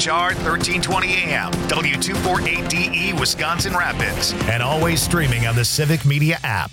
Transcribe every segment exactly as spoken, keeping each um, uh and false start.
H R thirteen twenty A M, W two forty-eight D E, Wisconsin Rapids, and always streaming on the Civic Media app.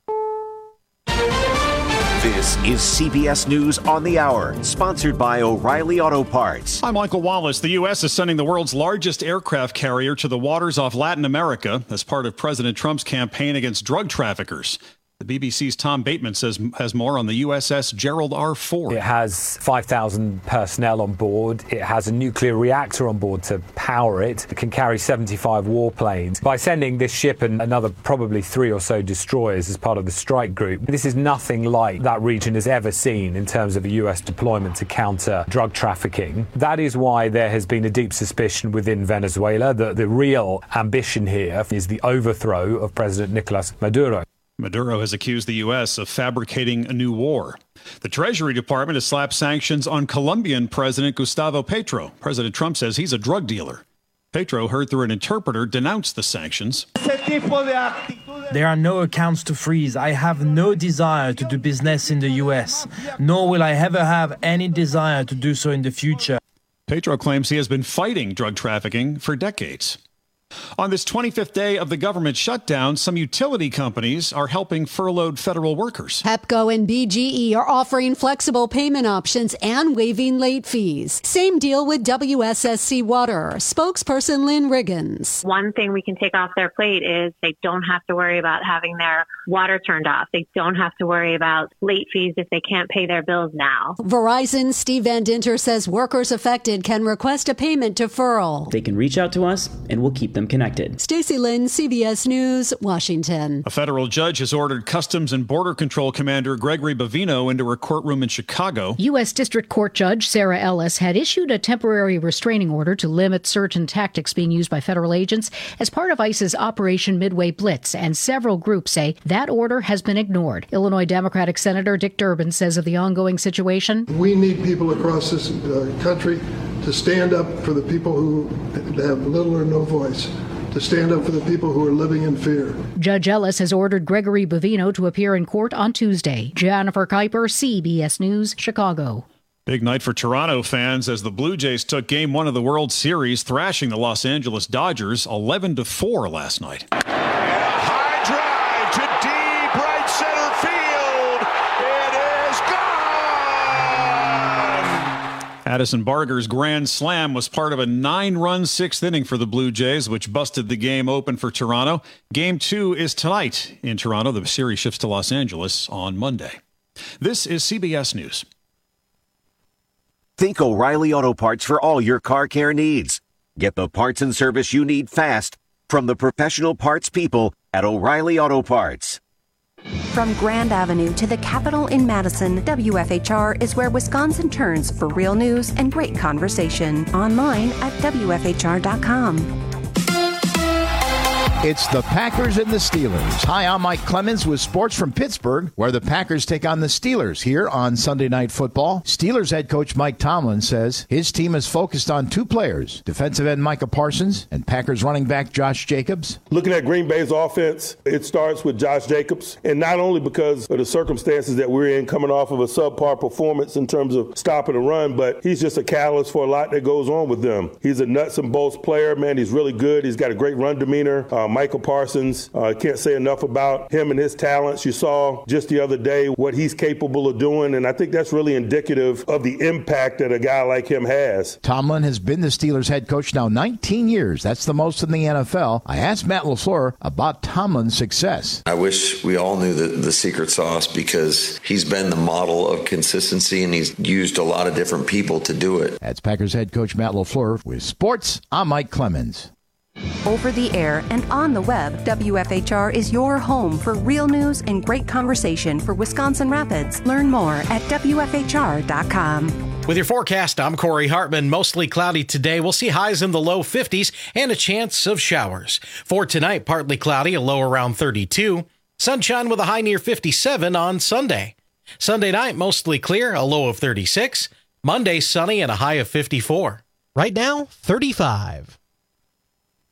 This is C B S News on the Hour, sponsored by O'Reilly Auto Parts. I'm Michael Wallace. The U S is sending the world's largest aircraft carrier to the waters off Latin America as part of President Trump's campaign against drug traffickers. The B B C's Tom Bateman says has more on the U S S Gerald R. Ford. It has five thousand personnel on board. It has a nuclear reactor on board to power it. It can carry seventy-five warplanes. By sending this ship and another probably three or so destroyers as part of the strike group, this is nothing like that region has ever seen in terms of a U S deployment to counter drug trafficking. That is why there has been a deep suspicion within Venezuela that the real ambition here is the overthrow of President Nicolas Maduro. Maduro has accused the U S of fabricating a new war. The Treasury Department has slapped sanctions on Colombian President Gustavo Petro. President Trump says he's a drug dealer. Petro, heard through an interpreter, denounced the sanctions. There are no accounts to freeze. I have no desire to do business in the U S, nor will I ever have any desire to do so in the future. Petro claims he has been fighting drug trafficking for decades. On this twenty-fifth day of the government shutdown, some utility companies are helping furloughed federal workers. Pepco and B G E are offering flexible payment options and waiving late fees. Same deal with W S S C Water. Spokesperson Lynn Riggins. One thing we can take off their plate is they don't have to worry about having their water turned off. They don't have to worry about late fees if they can't pay their bills now. Verizon's Steve Van Dinter says workers affected can request a payment deferral. They can reach out to us and we'll keep them connected. Stacey Lynn, C B S News, Washington. A federal judge has ordered Customs and Border Control Commander Gregory Bovino into a courtroom in Chicago. U S. District Court Judge Sarah Ellis had issued a temporary restraining order to limit certain tactics being used by federal agents as part of ICE's Operation Midway Blitz, and several groups say that order has been ignored. Illinois Democratic Senator Dick Durbin says of the ongoing situation, we need people across this uh, country to stand up for the people who have little or no voice, to stand up for the people who are living in fear. Judge Ellis has ordered Gregory Bovino to appear in court on Tuesday. Jennifer Kuiper, C B S News, Chicago. Big night for Toronto fans as the Blue Jays took game one of the World Series, thrashing the Los Angeles Dodgers eleven to four last night. High drive to deep right center field. It is gone. Addison Barger's grand slam was part of a nine-run sixth inning for the Blue Jays, which busted the game open for Toronto. Game two is tonight in Toronto. The series shifts to Los Angeles on Monday. This is C B S News. Think O'Reilly Auto Parts for all your car care needs. Get the parts and service you need fast from the professional parts people at O'Reilly Auto Parts. From Grand Avenue to the Capitol in Madison, W F H R is where Wisconsin turns for real news and great conversation. Online at W F H R dot com. It's the Packers and the Steelers. Hi, I'm Mike Clemens with sports from Pittsburgh, where the Packers take on the Steelers here on Sunday Night Football. Steelers head coach Mike Tomlin says his team is focused on two players, defensive end Micah Parsons and Packers running back Josh Jacobs. Looking at Green Bay's offense, it starts with Josh Jacobs, and not only because of the circumstances that we're in coming off of a subpar performance in terms of stopping the run, but he's just a catalyst for a lot that goes on with them. He's a nuts and bolts player, man. He's really good. He's got a great run demeanor. Um, Michael Parsons, I uh, can't say enough about him and his talents. You saw just the other day what he's capable of doing, and I think that's really indicative of the impact that a guy like him has. Tomlin has been the Steelers head coach now nineteen years. That's the most in the N F L. I asked Matt LaFleur about Tomlin's success. I wish we all knew the, the secret sauce, because he's been the model of consistency, and he's used a lot of different people to do it. That's Packers head coach Matt LaFleur. With sports, I'm Mike Clemens. Over the air and on the web, W F H R is your home for real news and great conversation for Wisconsin Rapids. Learn more at W F H R dot com. With your forecast, I'm Corey Hartman. Mostly cloudy today. We'll see highs in the low fifties and a chance of showers. For tonight, partly cloudy, a low around thirty-two. Sunshine with a high near fifty-seven on Sunday. Sunday night, mostly clear, a low of thirty-six. Monday, sunny and a high of fifty-four. Right now, thirty-five.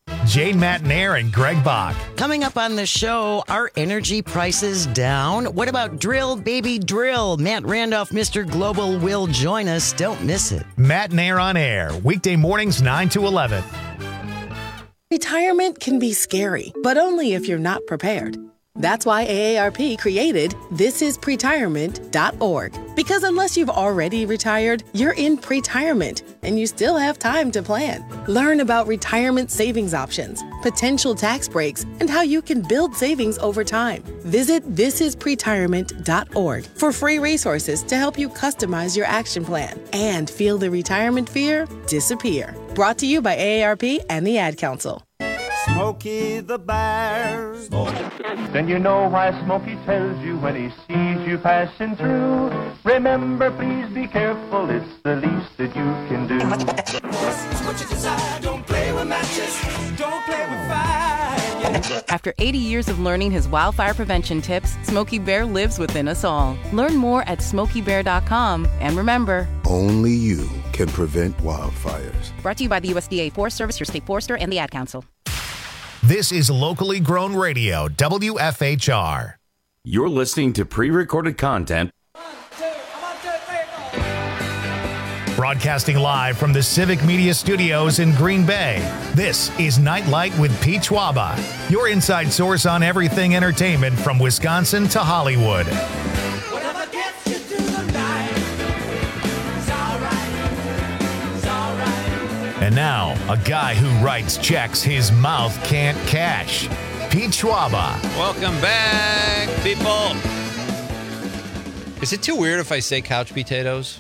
Jane Matnair and Greg Bach. Coming up on the show, are energy prices down? What about drill, baby, drill? Matt Randolph, Mister Global, will join us. Don't miss it. Matnair on air, weekday mornings nine to eleven. Retirement can be scary, but only if you're not prepared. That's why A A R P created this is pretirement dot org. Because unless you've already retired, you're in pretirement, and you still have time to plan. Learn about retirement savings options, potential tax breaks, and how you can build savings over time. Visit this is pretirement dot org for free resources to help you customize your action plan and feel the retirement fear disappear. Brought to you by A A R P and the Ad Council. Smokey the Bear. Then you know why Smokey tells you when he sees you passing through. Remember, please be careful, it's the least that you can do. What you desire, don't play with matches, don't play with fire. After eighty years of learning his wildfire prevention tips, Smokey Bear lives within us all. Learn more at smokey bear dot com. And remember, only you can prevent wildfires. Brought to you by the U S D A Forest Service, your state forester, and the Ad Council. This is locally grown radio, W F H R. You're listening to pre-recorded content. Broadcasting live from the Civic Media Studios in Green Bay, this is Nightlight with Pete Schwaba, your inside source on everything entertainment from Wisconsin to Hollywood. Whatever gets you through the night, it's all right, it's all right. And now, a guy who writes checks his mouth can't cash, Pete Schwaba. Welcome back, people. Is it too weird if I say couch potatoes?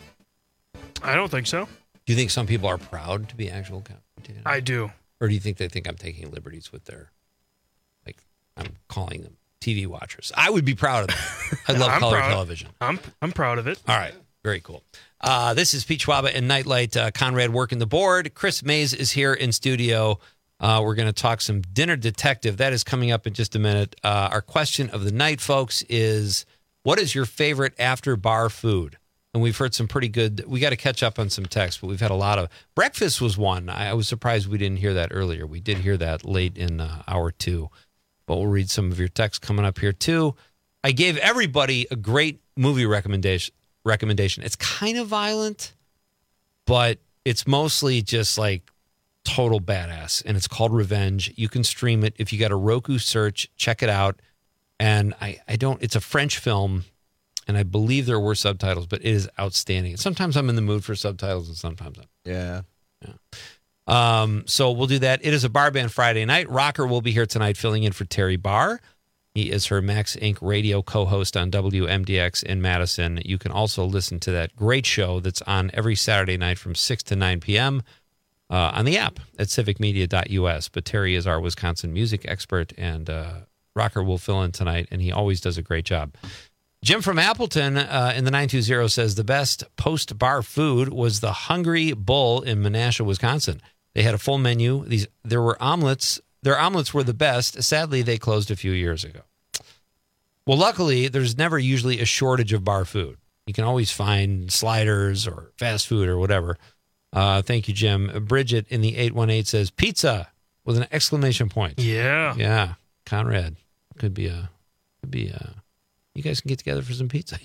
I don't think so. Do you think some people are proud to be actual couch potatoes? I do. Or do you think they think I'm taking liberties with their, like, I'm calling them T V watchers? I would be proud of that. I love I'm color proud. television. I'm I'm proud of it. All right. Very cool. Uh, this is Pete Schwaba and Nightlight. Uh, Conrad working the board. Chris Mays is here in studio. Uh, we're going to talk some Dinner Detective. That is coming up in just a minute. Uh, our question of the night, folks, is what is your favorite after bar food? And we've heard some pretty good, we got to catch up on some texts, but we've had a lot of, breakfast was one. I, I was surprised we didn't hear that earlier. We did hear that late in uh, hour two, but we'll read some of your texts coming up here too. I gave everybody a great movie recommendation. recommendation. It's kind of violent, but it's mostly just like total badass, and it's called Revenge. You can stream it. If you got a Roku search, check it out. And I, I don't, it's a French film, and I believe there were subtitles, but it is outstanding. Sometimes I'm in the mood for subtitles, and sometimes I'm. Yeah. Yeah. Um, so we'll do that. It is a Bar Band Friday night. Rocker will be here tonight filling in for Terry Barr. He is her Max Incorporated radio co-host on W M D X in Madison. You can also listen to that great show that's on every Saturday night from six to nine p.m. Uh, on the app at civic media dot u s. But Terry is our Wisconsin music expert, and uh, Rocker will fill in tonight, and he always does a great job. Jim from Appleton uh, in the nine two zero says the best post-bar food was the Hungry Bull in Menasha, Wisconsin. They had a full menu. These There were omelets. Their omelets were the best. Sadly, they closed a few years ago. Well, luckily, there's never usually a shortage of bar food. You can always find sliders or fast food or whatever. Uh, thank you, Jim. Bridget in the eight one eight says pizza with an exclamation point. Yeah. Yeah. Conrad. Could be a, could be a, you guys can get together for some pizza.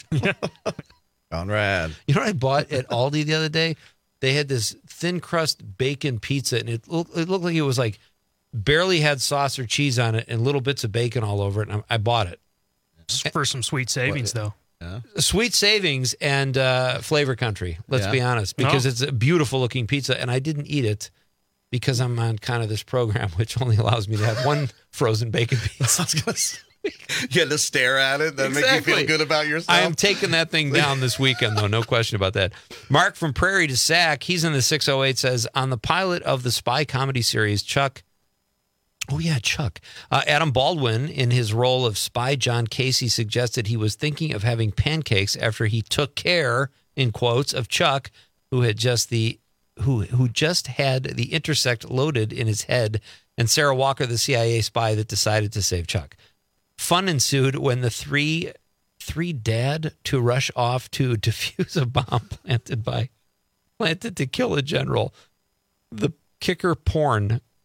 Conrad. You know what I bought at Aldi the other day? They had this thin crust bacon pizza, and it looked, it looked like it was like barely had sauce or cheese on it and little bits of bacon all over it. And I, I bought it. For some sweet savings, what? though. Yeah. Sweet savings and uh, flavor country, let's yeah. be honest, because no. it's a beautiful looking pizza. And I didn't eat it because I'm on kind of this program, which only allows me to have one frozen bacon pizza. I was gonna say, you had to stare at it. That exactly. make you feel good about yourself. I am taking that thing down this weekend, though. No question about that. Mark from Prairie to Sac, he's in the six oh eight, says, on the pilot of the spy comedy series, Chuck, Oh, yeah, Chuck. Uh, Adam Baldwin, in his role of spy John Casey, suggested he was thinking of having pancakes after he took care, in quotes, of Chuck, who had just the who who just had the intersect loaded in his head, and Sarah Walker, the C I A spy that decided to save Chuck. Fun ensued when the three three dad to rush off to defuse a bomb planted by planted to kill a general. The kicker porn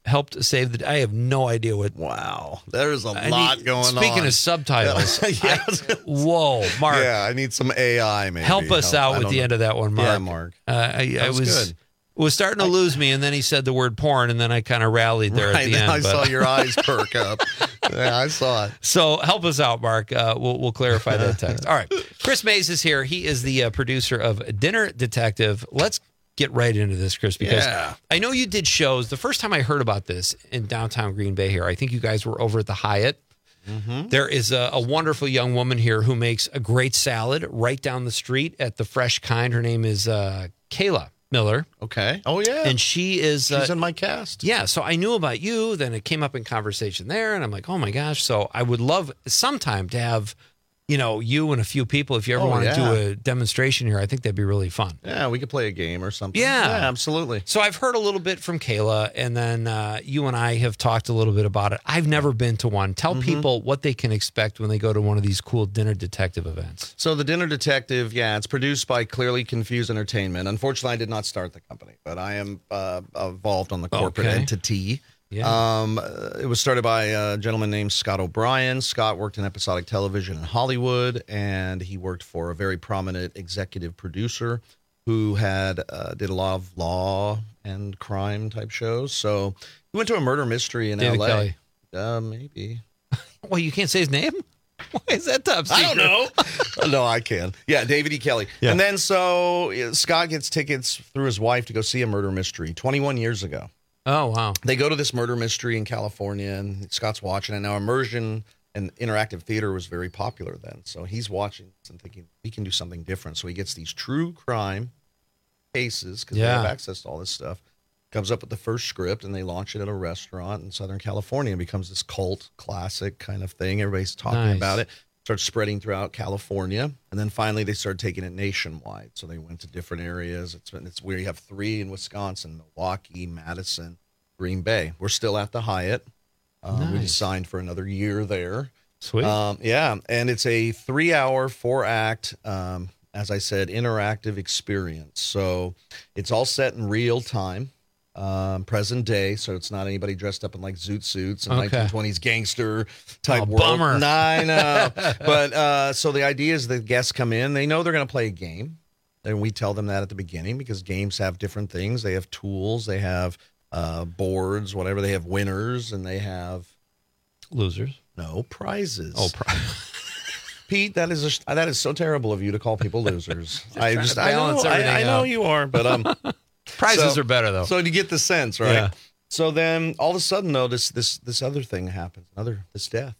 helped save the. I have no idea what. Wow, there's a I lot need, going speaking on. Speaking of subtitles, yeah. I, whoa, Mark. Yeah, I need some A I. Maybe help us help. out with the know. end of that one, Mark. Yeah, Mark. Uh, I, I was, was good. was starting to lose me, and then he said the word porn, and then I kind of rallied there right, at the end. I but... saw your eyes perk up. Yeah, I saw it. So help us out, Mark. Uh, we'll we'll clarify that text. All right, Chris Mays is here. He is the uh, producer of Dinner Detective. Let's get right into this, Chris, because yeah. I know you did shows. The first time I heard about this in downtown Green Bay here, I think you guys were over at the Hyatt. Mm-hmm. There is a, a wonderful young woman here who makes a great salad right down the street at the Fresh Kind. Her name is uh, Kayla Miller. Okay. Oh, yeah. And she is... She's uh, in my cast. Yeah, so I knew about you, then it came up in conversation there, and I'm like, oh my gosh. So I would love sometime to have, you know, you and a few people, if you ever Oh, want to yeah. do a demonstration here, I think that'd be really fun. Yeah, we could play a game or something. Yeah. Yeah, absolutely. So I've heard a little bit from Kayla, and then uh, you and I have talked a little bit about it. I've never been to one. Tell Mhm. people what they can expect when they go to one of these cool Dinner Detective events. So the Dinner Detective, yeah, it's produced by Clearly Confused Entertainment. Unfortunately, I did not start the company, but I am uh, involved on the corporate Okay. entity. Yeah. Um, uh, it was started by a gentleman named Scott O'Brien. Scott worked in episodic television in Hollywood, and he worked for a very prominent executive producer who had uh, did a lot of law and crime type shows. So he went to a murder mystery in David L A. Kelly. Uh, maybe. Well, you can't say his name? Why is that top secret? I don't know. No, I can. Yeah, David E. Kelly. Yeah. And then so uh, Scott gets tickets through his wife to go see a murder mystery twenty-one years ago. Oh, wow. They go to this murder mystery in California, and Scott's watching it. Now, immersion and interactive theater was very popular then. So he's watching this and thinking, we can do something different. So he gets these true crime cases because Yeah. they have access to all this stuff. Comes up with the first script, and they launch it at a restaurant in Southern California. It becomes this cult classic kind of thing. Everybody's talking Nice. about it. Starts spreading throughout California, and then finally they started taking it nationwide. So they went to different areas. It's it's where you have three in Wisconsin: Milwaukee, Madison, Green Bay. We're still at the Hyatt. Um, We Nice. just signed for another year there. Sweet. Um, yeah, and it's a three-hour, four-act, um, as I said, interactive experience. So it's all set in real time. Um, present day, so it's not anybody dressed up in like zoot suits and Okay. nineteen twenties gangster type Oh, world. bummer. Nah, I know. But uh, so the idea is the guests come in, they know they're going to play a game, and we tell them that at the beginning because games have different things. They have tools, they have uh, boards, whatever. They have winners, and they have Losers. no prizes. Oh, pri- Pete, that is a, that is so terrible of you to call people losers. I trying just to I know, balance I, everything I know out. you are, but um. Prizes So- are better, though. So you get the sense, right? Yeah. So then all of a sudden, though, this this this other thing happens, another this death,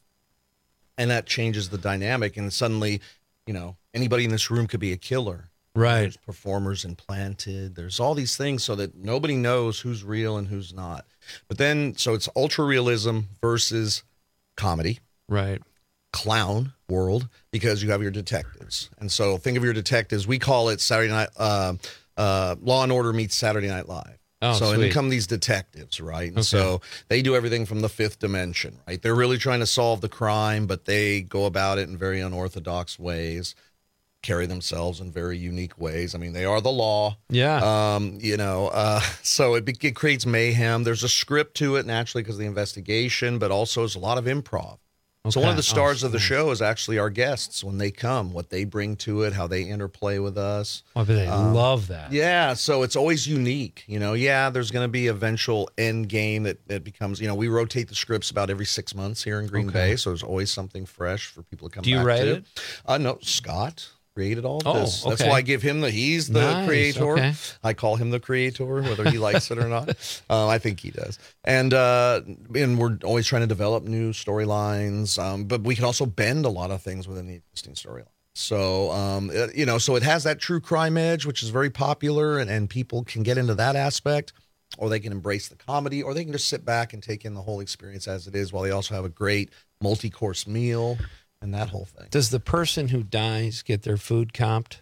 and that changes the dynamic. And suddenly, you know, anybody in this room could be a killer. Right. There's performers implanted. There's all these things so that nobody knows who's real and who's not. But then, so it's ultra realism versus comedy. Right. Clown world, because you have your detectives. And so think of your detectives. We call it Saturday Night uh, uh, Law and Order meets Saturday Night Live. Oh, so sweet. in come these detectives, right? And Okay. so they do everything from the fifth dimension, right? They're really trying to solve the crime, but they go about it in very unorthodox ways, carry themselves in very unique ways. I mean, they are the law. Yeah. Um, you know, uh, so it, be- it creates mayhem. There's a script to it, naturally, because of the investigation, but also there's a lot of improv. So one of Okay. the stars Oh, of the nice. show is actually our guests when they come, what they bring to it, how they interplay with us. Oh, but they Um, love that. Yeah, so it's always unique. You know, yeah, there's going to be eventual end game that, that becomes, you know, we rotate the scripts about every six months here in Green Okay. Bay, so there's always something fresh for people to come Do you back write to. it? Uh, no, Scott created all of Oh, this. That's okay. why I give him the, he's the Nice, creator. okay. I call him the creator, whether he likes it or not. Uh, I think he does. And uh, and we're always trying to develop new storylines, um, but we can also bend a lot of things within the existing storyline. So, um, it- you know, so it has that true crime edge, which is very popular, and, and people can get into that aspect, or they can embrace the comedy, or they can just sit back and take in the whole experience as it is, while they also have a great multi-course meal and that whole thing. Does the person who dies get their food comped?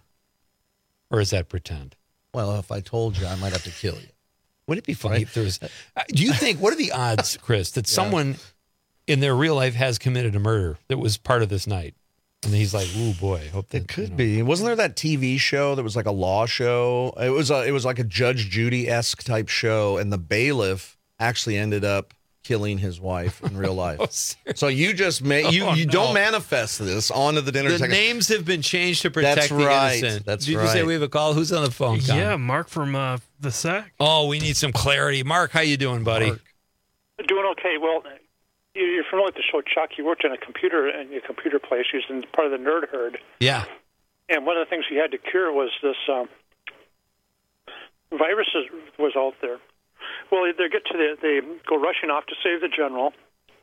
Or is that pretend? Well, if I told you, I might have to kill you. Would it be funny if there was... Uh, Do you think, what are the odds, Chris, that Yeah. someone in their real life has committed a murder that was part of this night? And he's like, ooh, boy, hope that... It could be. Wasn't there that T V show that was like a law show? It was a, it was like a Judge Judy-esque type show, and the bailiff actually ended up killing his wife in real life. Oh, so you just ma- you Oh, you no. don't manifest this onto the dinner. The detective. names have been changed to protect That's the right. innocent. That's Did right. you say we have a call? Who's on the phone, Tom? Yeah, Mark from uh, the S A C. Oh, we need some clarity. Mark, how you doing, buddy? Mark. Doing okay. Well, you're familiar with the show Chuck. You worked in a computer in a computer place. You was in part of the nerd herd. Yeah. And one of the things he had to cure was this um, virus is, was out there. Well, they get to the, they go rushing off to save the general.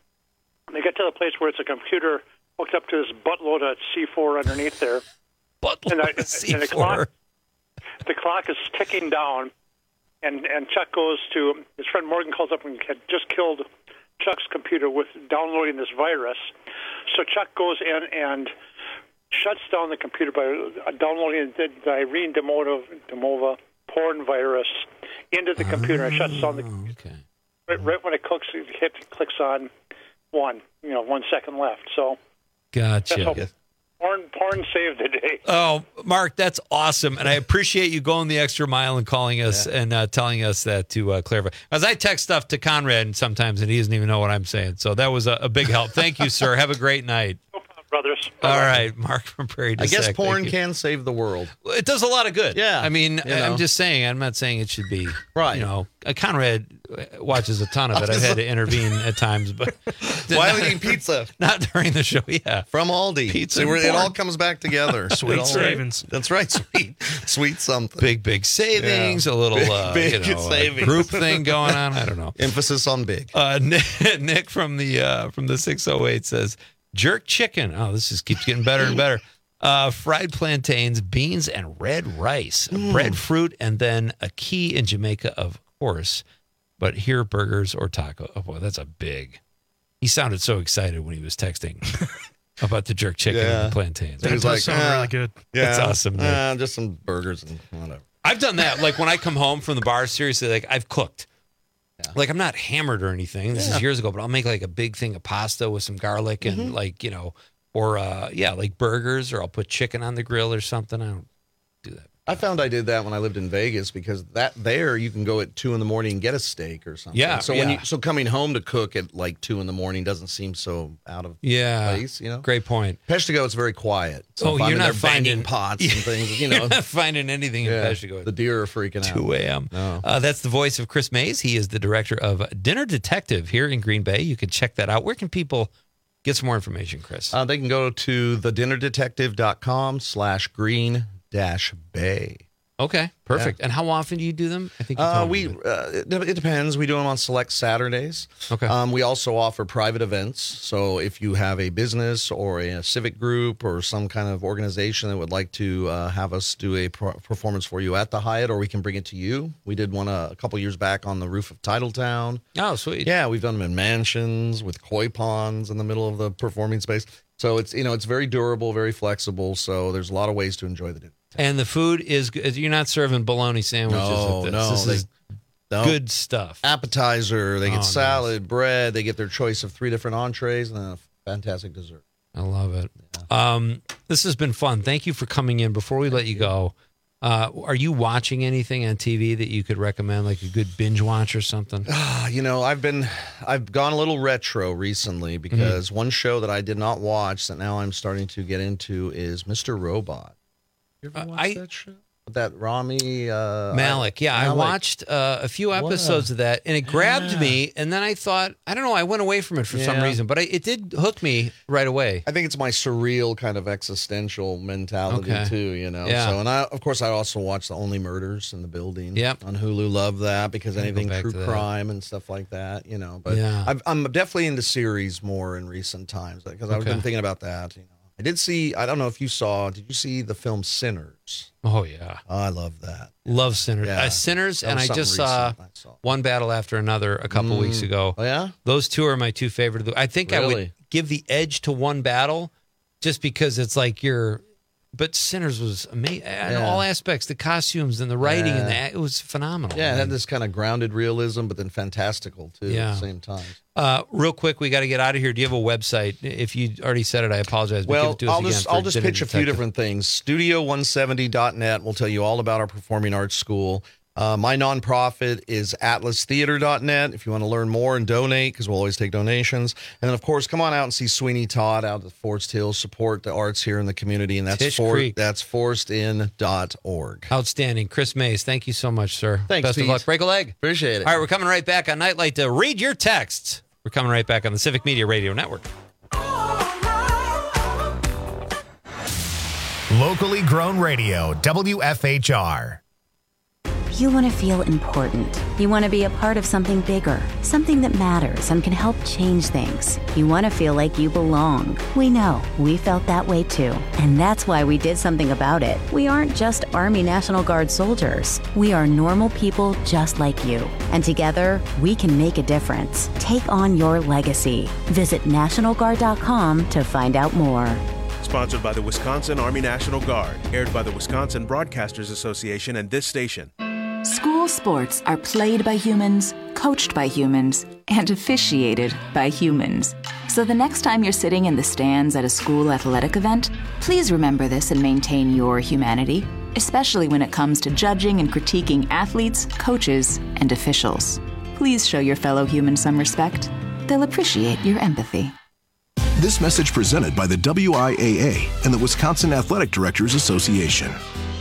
They get to the place where it's a computer hooked up to this buttload of C four underneath there. Buttload and, I, of C four. and the clock, the clock is ticking down. And and Chuck goes to his friend Morgan calls up and had just killed Chuck's computer with downloading this virus. So Chuck goes in and shuts down the computer by downloading the, the Irene Demova, Demova porn virus into the computer and shuts down the computer. Okay. Right, right when it clicks, it hit, clicks on one, you know, one second left. So Gotcha. that's how porn, porn saved the day. Oh, Mark, that's awesome. And I appreciate you going the extra mile and calling us Yeah. and uh, telling us that to uh, clarify. As I text stuff to Conrad sometimes and he doesn't even know what I'm saying. So that was a, a big help. Thank you, sir. Have a great night. Brothers. All right, Mark from Prairie du I guess Sac, porn thank you. can save the world. It does a lot of good. Yeah, I mean, you know. I'm just saying, I'm not saying it should be. Right. You know, uh, Conrad watches a ton of it. I've had to intervene at times, but. Why are not- we eating pizza? Not during the show, yeah. From Aldi. Pizza See, and we're- it porn. all comes back together. Sweet It all- savings. That's right. Sweet. Sweet something. Big, big savings, Yeah. a little Big, uh, big you know, uh, savings. group thing going on. I don't know. Emphasis on big. Uh, Nick, Nick from the uh, from the six oh eight says, jerk chicken. Oh, this just keeps getting better and better. Uh, fried plantains, beans, and red rice. Mm. Breadfruit, and then a key in Jamaica, of course. But here, burgers or taco. Oh, boy, that's a big. He sounded so excited when he was texting about the jerk chicken Yeah. and the plantains. He was like, sound "Ah, really good." Yeah, That's awesome, Nick. Uh, just some burgers and whatever. I've done that. Like when I come home from the bar, seriously, like I've cooked. Yeah. Like I'm not hammered or anything. This Yeah. is years ago, but I'll make like a big thing of pasta with some garlic and Mhm. like, you know, or uh yeah, like burgers, or I'll put chicken on the grill or something. I don't do that. I found I did that when I lived in Vegas because that there you can go at two in the morning and get a steak or something. Yeah, So when yeah. you so coming home to cook at like two in the morning doesn't seem so out of Yeah. place, you know. Great point. Peshtigo, it's very quiet. So Oh, if I'm you're in not there banging finding- pots and things, you know. You're not finding anything in Yeah, Peshtigo. the deer are freaking out. two a.m. No. Uh, that's the voice of Chris Mays. He is the director of Dinner Detective here in Green Bay. You can check that out. Where can people get some more information, Chris? Uh, they can go to the dinner detective dot com slash green dash bay. Okay, perfect. And how often do you do them? I think you Uh, told we me. uh, it, it depends. We do them on select Saturdays. Okay. Um, we also offer private events. So if you have a business or a civic group or some kind of organization that would like to uh, have us do a pro- performance for you at the Hyatt, or we can bring it to you. We did one uh, a couple years back on the roof of Titletown. Oh, sweet. Yeah, we've done them in mansions with koi ponds in the middle of the performing space. So it's you know it's very durable, very flexible. So there's a lot of ways to enjoy the dinner. And the food is good. You're not serving bologna sandwiches No, with this. no, this they- is No. good stuff. Appetizer, they Oh, get nice. salad, bread, they get their choice of three different entrees, and then a fantastic dessert. I love it. Um, this has been fun. Thank you for coming in. Before we let you go, uh, are you watching anything on T V that you could recommend, like a good binge watch or something? Ah, you know, I've been, I've gone a little retro recently because one show that I did not watch that now I'm starting to get into is Mister Robot. You ever watched I- that show? That Rami uh, Malik. Yeah, I Malik. watched uh, a few What a- episodes of that, and it grabbed Yeah. me. And then I thought, I don't know, I went away from it for some Yeah. reason, but I, it did hook me right away. I think it's my surreal kind of existential mentality Okay. too, you know. Yeah. So, and I, of course, I also watch the Only Murders in the Building. Yep. On Hulu, love that because Gotta go anything back true to that. crime and stuff like that, you know. But Yeah. I've, I'm definitely into series more in recent times because I've Okay. been thinking about that. You know, I did see. I don't know if you saw. Did you see the film Sinners? Oh yeah, Oh, I love that. love Sinners. Yeah. Uh, Sinners, That and was I just something saw, recent I saw. One Battle After Another a couple Mm. weeks ago. Oh yeah. Those two are my two favorite. I think I would Really? give the edge to One Battle just because it's like you're. But Sinners was amazing in Yeah. all aspects. The costumes and the writing and Yeah. the it was phenomenal. Yeah, it I had mean, this kind of grounded realism, but then fantastical too Yeah. at the same time. Uh, real quick, we got to get out of here. Do you have a website? If you already said it, I apologize. But give Well, it to us I'll again just for I'll just Dinner pitch a few Detective. different things. studio one seventy dot net will tell you all about our performing arts school. Uh, my nonprofit is atlas theater dot net if you want to learn more and donate, because we'll always take donations. And then, of course, come on out and see Sweeney Todd out at Forest Hills. Support the arts here in the community, and that's Tish for, Creek. that's forest in dot org. Outstanding. Chris Mays, thank you so much, sir. Thanks, Best Pete. of luck. Break a leg. Appreciate it. All right, we're coming right back on Nightlight to read your texts. We're coming right back on the Civic Media Radio Network. Locally grown radio, W F H R. You want to feel important. You want to be a part of something bigger, something that matters and can help change things. You want to feel like you belong. We know. We felt that way too. And that's why we did something about it. We aren't just Army National Guard soldiers. We are normal people just like you. And together, we can make a difference. Take on your legacy. Visit National Guard dot com to find out more. Sponsored by the Wisconsin Army National Guard. Aired by the Wisconsin Broadcasters Association and this station. School sports are played by humans, coached by humans, and officiated by humans. So the next time you're sitting in the stands at a school athletic event, please remember this and maintain your humanity, especially when it comes to judging and critiquing athletes, coaches, and officials. Please show your fellow humans some respect. They'll appreciate your empathy. This message presented by the W I A A and the Wisconsin Athletic Directors Association.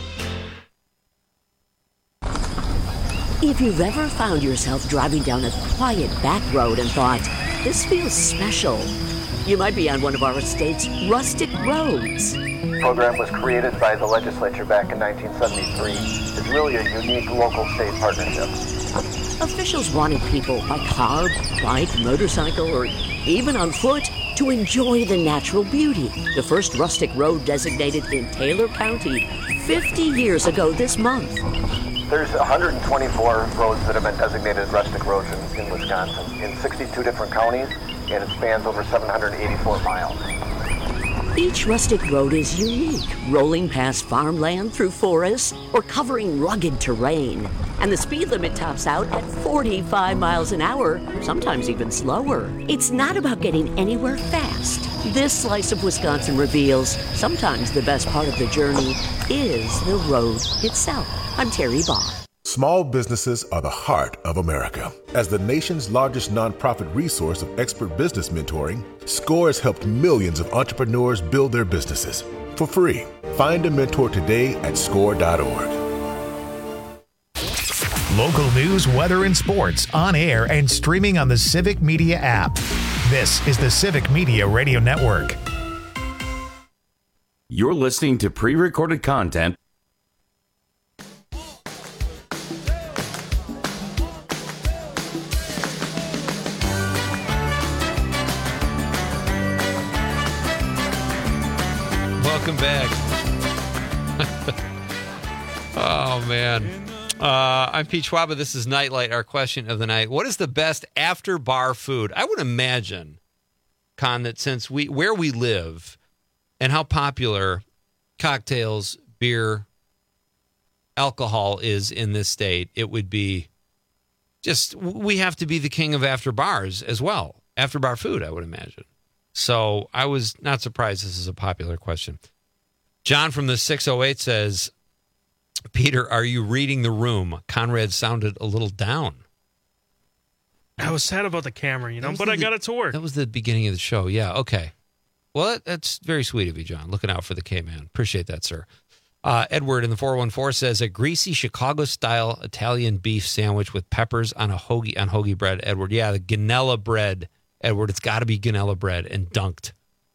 If you've ever found yourself driving down a quiet back road and thought, this feels special, you might be on one of our state's rustic roads. The program was created by the legislature back in nineteen seventy-three. It's really a unique local-state partnership. Officials wanted people by car, bike, motorcycle, or even on foot to enjoy the natural beauty. The first rustic road designated in Taylor County fifty years ago this month. There's one hundred twenty-four roads that have been designated rustic roads in, in Wisconsin in sixty-two different counties, and it spans over seven hundred eighty-four miles. Each rustic road is unique, rolling past farmland through forests or covering rugged terrain. And the speed limit tops out at forty-five miles an hour, sometimes even slower. It's not about getting anywhere fast. This slice of Wisconsin reveals sometimes the best part of the journey is the road itself. I'm Terry Bond. Small businesses are the heart of America. As the nation's largest nonprofit resource of expert business mentoring, SCORE has helped millions of entrepreneurs build their businesses for free. Find a mentor today at score dot org. Local news, weather, and sports on air and streaming on the Civic Media app. This is the Civic Media Radio Network. You're listening to pre-recorded content. Welcome back. Oh, man. Uh, I'm Pete Schwaba. This is Nightlight, our question of the night. What is the best after-bar food? I would imagine, Con, that since we where we live and how popular cocktails, beer, alcohol is in this state, it would be just, we have to be the king of after-bars as well. After-bar food, I would imagine. So I was not surprised this is a popular question. John from the six oh eight says, Peter, are you reading the room? Conrad sounded a little down. I was sad about the camera, you know, but the, I got it to work. That was the beginning of the show. Yeah, okay. Well, that, that's very sweet of you, John. Looking out for the K-Man. Appreciate that, sir. Uh, Edward in the four one four says, a greasy Chicago-style Italian beef sandwich with peppers on a hoagie on hoagie bread. Edward, yeah, the Ganella bread. Edward, it's got to be Ganella bread and dunked.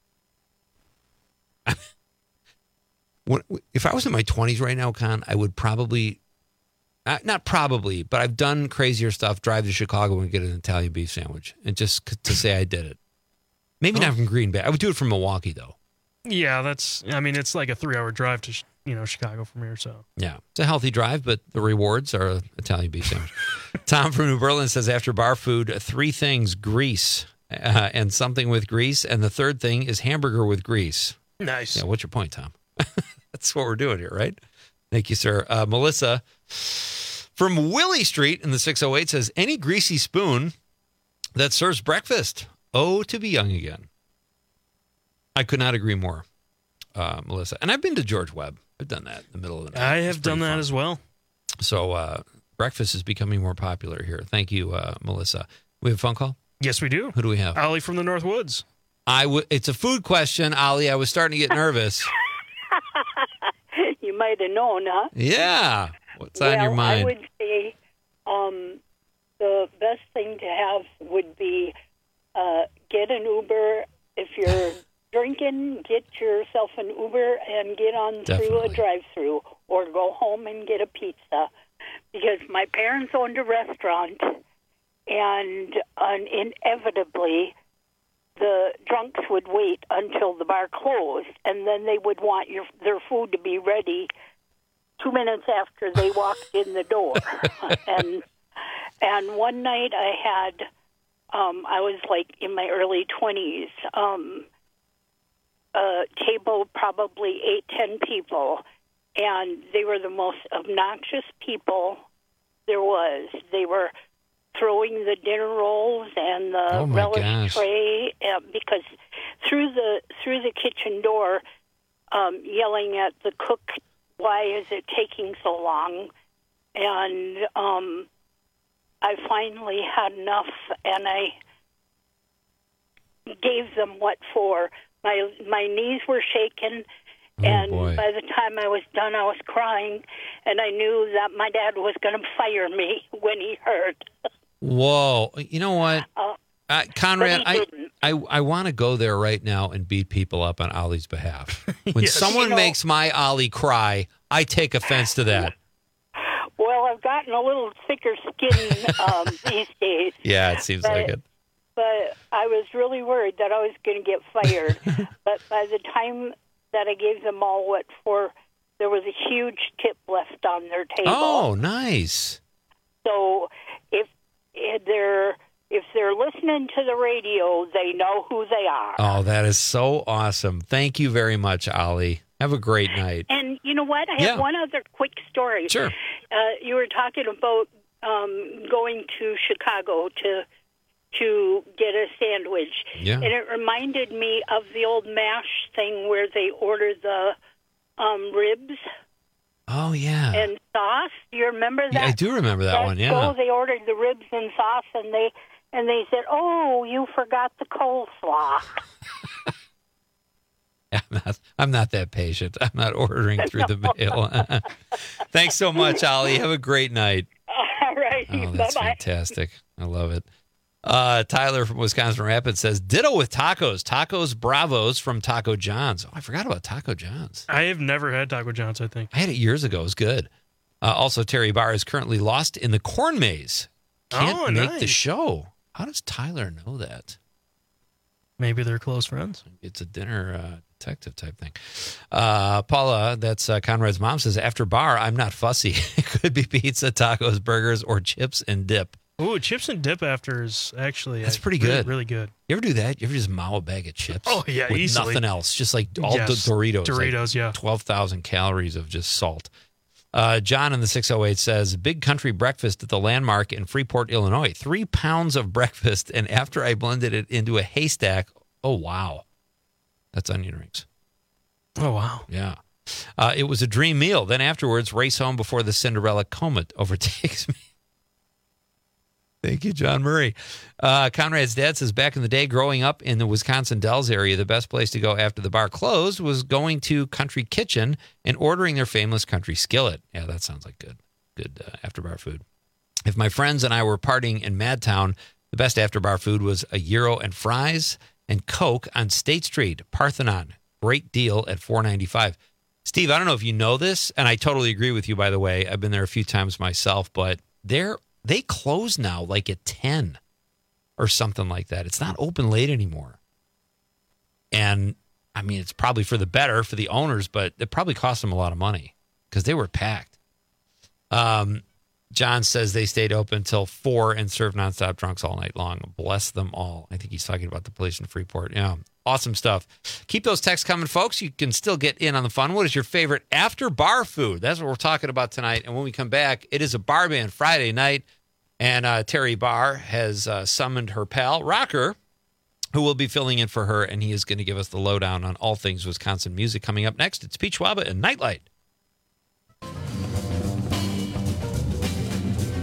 When, if I was in my twenties right now, Con, I would probably, uh, not probably, but I've done crazier stuff, drive to Chicago and get an Italian beef sandwich, and just c- to say I did it. Maybe oh. not from Green Bay. I would do it from Milwaukee, though. Yeah, that's, I mean, it's like a three-hour drive to, you know, Chicago from here, so. Yeah, it's a healthy drive, but the rewards are an Italian beef sandwich. Tom from New Berlin says, after bar food, three things, grease, uh, and something with grease, and the third thing is hamburger with grease. Nice. Yeah, what's your point, Tom? That's what we're doing here, right? Thank you, sir. Uh, Melissa from Willie Street in the six oh eight says, any greasy spoon that serves breakfast. Oh, to be young again. I could not agree more, uh, Melissa. And I've been to George Webb. I've done that in the middle of the night. I have it's done that fun. as well. So uh, breakfast is becoming more popular here. Thank you, uh, Melissa. We have a phone call? Yes, we do. Who do we have? Ollie from the North Woods. I w- it's a food question, Ollie. I was starting to get nervous. You might have known, huh? Yeah. What's well, on your mind? I would say um, the best thing to have would be uh, get an Uber. If you're drinking, get yourself an Uber and get on Definitely. through a drive-through, or go home and get a pizza. Because my parents owned a restaurant, and uh, inevitably the drunks would wait until the bar closed, and then they would want your their food to be ready two minutes after they walked in the door. and and one night I had, um, I was like in my early twenties, um, a table probably eight, ten people, and they were the most obnoxious people there was. They were throwing the dinner rolls and the Oh, my relish gosh. tray uh, because through the through the kitchen door, um, yelling at the cook, "Why is it taking so long?" And um, I finally had enough, and I gave them what for. My my knees were shaking. Oh, And boy. by the time I was done, I was crying, and I knew that my dad was going to fire me when he heard. Whoa. You know what? Uh, Uh, Conrad, but he I, I, I want to go there right now and beat people up on Ollie's behalf. When Yes. someone You know- makes my Ollie cry, I take offense to that. Well, I've gotten a little thicker skin um, these days. Yeah, it seems but, like it. But I was really worried that I was going to get fired. But by the time that I gave them all what for, there was a huge tip left on their table. Oh, nice. So if, if they're if they're listening to the radio, they know who they are. Oh, that is so awesome. Thank you very much, Ollie. Have a great night. And you know what? I Yeah. have one other quick story. Sure. Uh, you were talking about um, going to Chicago to to get a sandwich. Yeah. And it reminded me of the old MASH thing where they order the um, ribs Oh, yeah. and sauce. Do you remember that? Yeah, I do remember that one, yeah. So they ordered the ribs and sauce, and they and they said, "Oh, you forgot the coleslaw." I'm not, I'm not that patient. I'm not ordering through the mail. Thanks so much, Ollie. Have a great night. All right. Oh, that's Bye-bye. fantastic. I love it. Uh, Tyler from Wisconsin Rapids says, ditto with tacos. Tacos Bravos from Taco John's. Oh, I forgot about Taco John's. I have never had Taco John's, I think. I had it years ago. It was good. Uh, also, Terry Barr is currently lost in the corn maze. Can't Oh, make the nice. show. How does Tyler know that? Maybe they're close friends. It's a dinner uh, detective type thing. Uh, Paula, that's uh, Conrad's mom, says, after bar, I'm not fussy. It could be pizza, tacos, burgers, or chips and dip. Ooh, chips and dip after is actually That's uh, pretty really- good. Really good. You ever do that? You ever just mow a bag of chips? Oh, yeah, with easily. nothing else, just like all Yes, the Doritos. Doritos, yeah. twelve thousand calories of just salt. Uh, John in the six oh eight says, big country breakfast at the Landmark in Freeport, Illinois. Three pounds of breakfast, and after I blended it into a haystack, oh, wow. That's onion rings. Oh, wow. Yeah. Uh, it was a dream meal. Then afterwards, race home before the Cinderella comet overtakes me. Thank you, John Murray. Uh, Conrad's dad says, back in the day, growing up in the Wisconsin Dells area, the best place to go after the bar closed was going to Country Kitchen and ordering their famous country skillet. Yeah, that sounds like good, good uh, after-bar food. If my friends and I were partying in Madtown, the best after-bar food was a gyro and fries and Coke on State Street, Parthenon. Great deal at four ninety-five. Steve, I don't know if you know this, and I totally agree with you, by the way. I've been there a few times myself, but they're they close now like at ten or something like that. It's not open late anymore. And, I mean, it's probably for the better for the owners, but it probably cost them a lot of money because they were packed. Um, John says they stayed open until four and served nonstop drunks all night long. Bless them all. I think he's talking about the place in Freeport. Yeah, awesome stuff. Keep those texts coming, folks. You can still get in on the fun. What is your favorite after-bar food? That's what we're talking about tonight. And when we come back, it is a bar band Friday night. And uh, Terry Barr has uh, summoned her pal, Rocker, who will be filling in for her. And he is going to give us the lowdown on all things Wisconsin music. Coming up next, it's Pete Schwaba and Nightlight.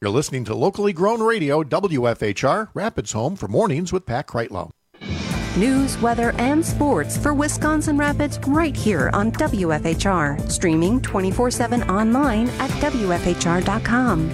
You're listening to locally grown radio, W F H R, Rapids home for Mornings with Pat Kreitlow. News, weather, and sports for Wisconsin Rapids right here on W F H R. Streaming twenty-four seven online at W F H R dot com.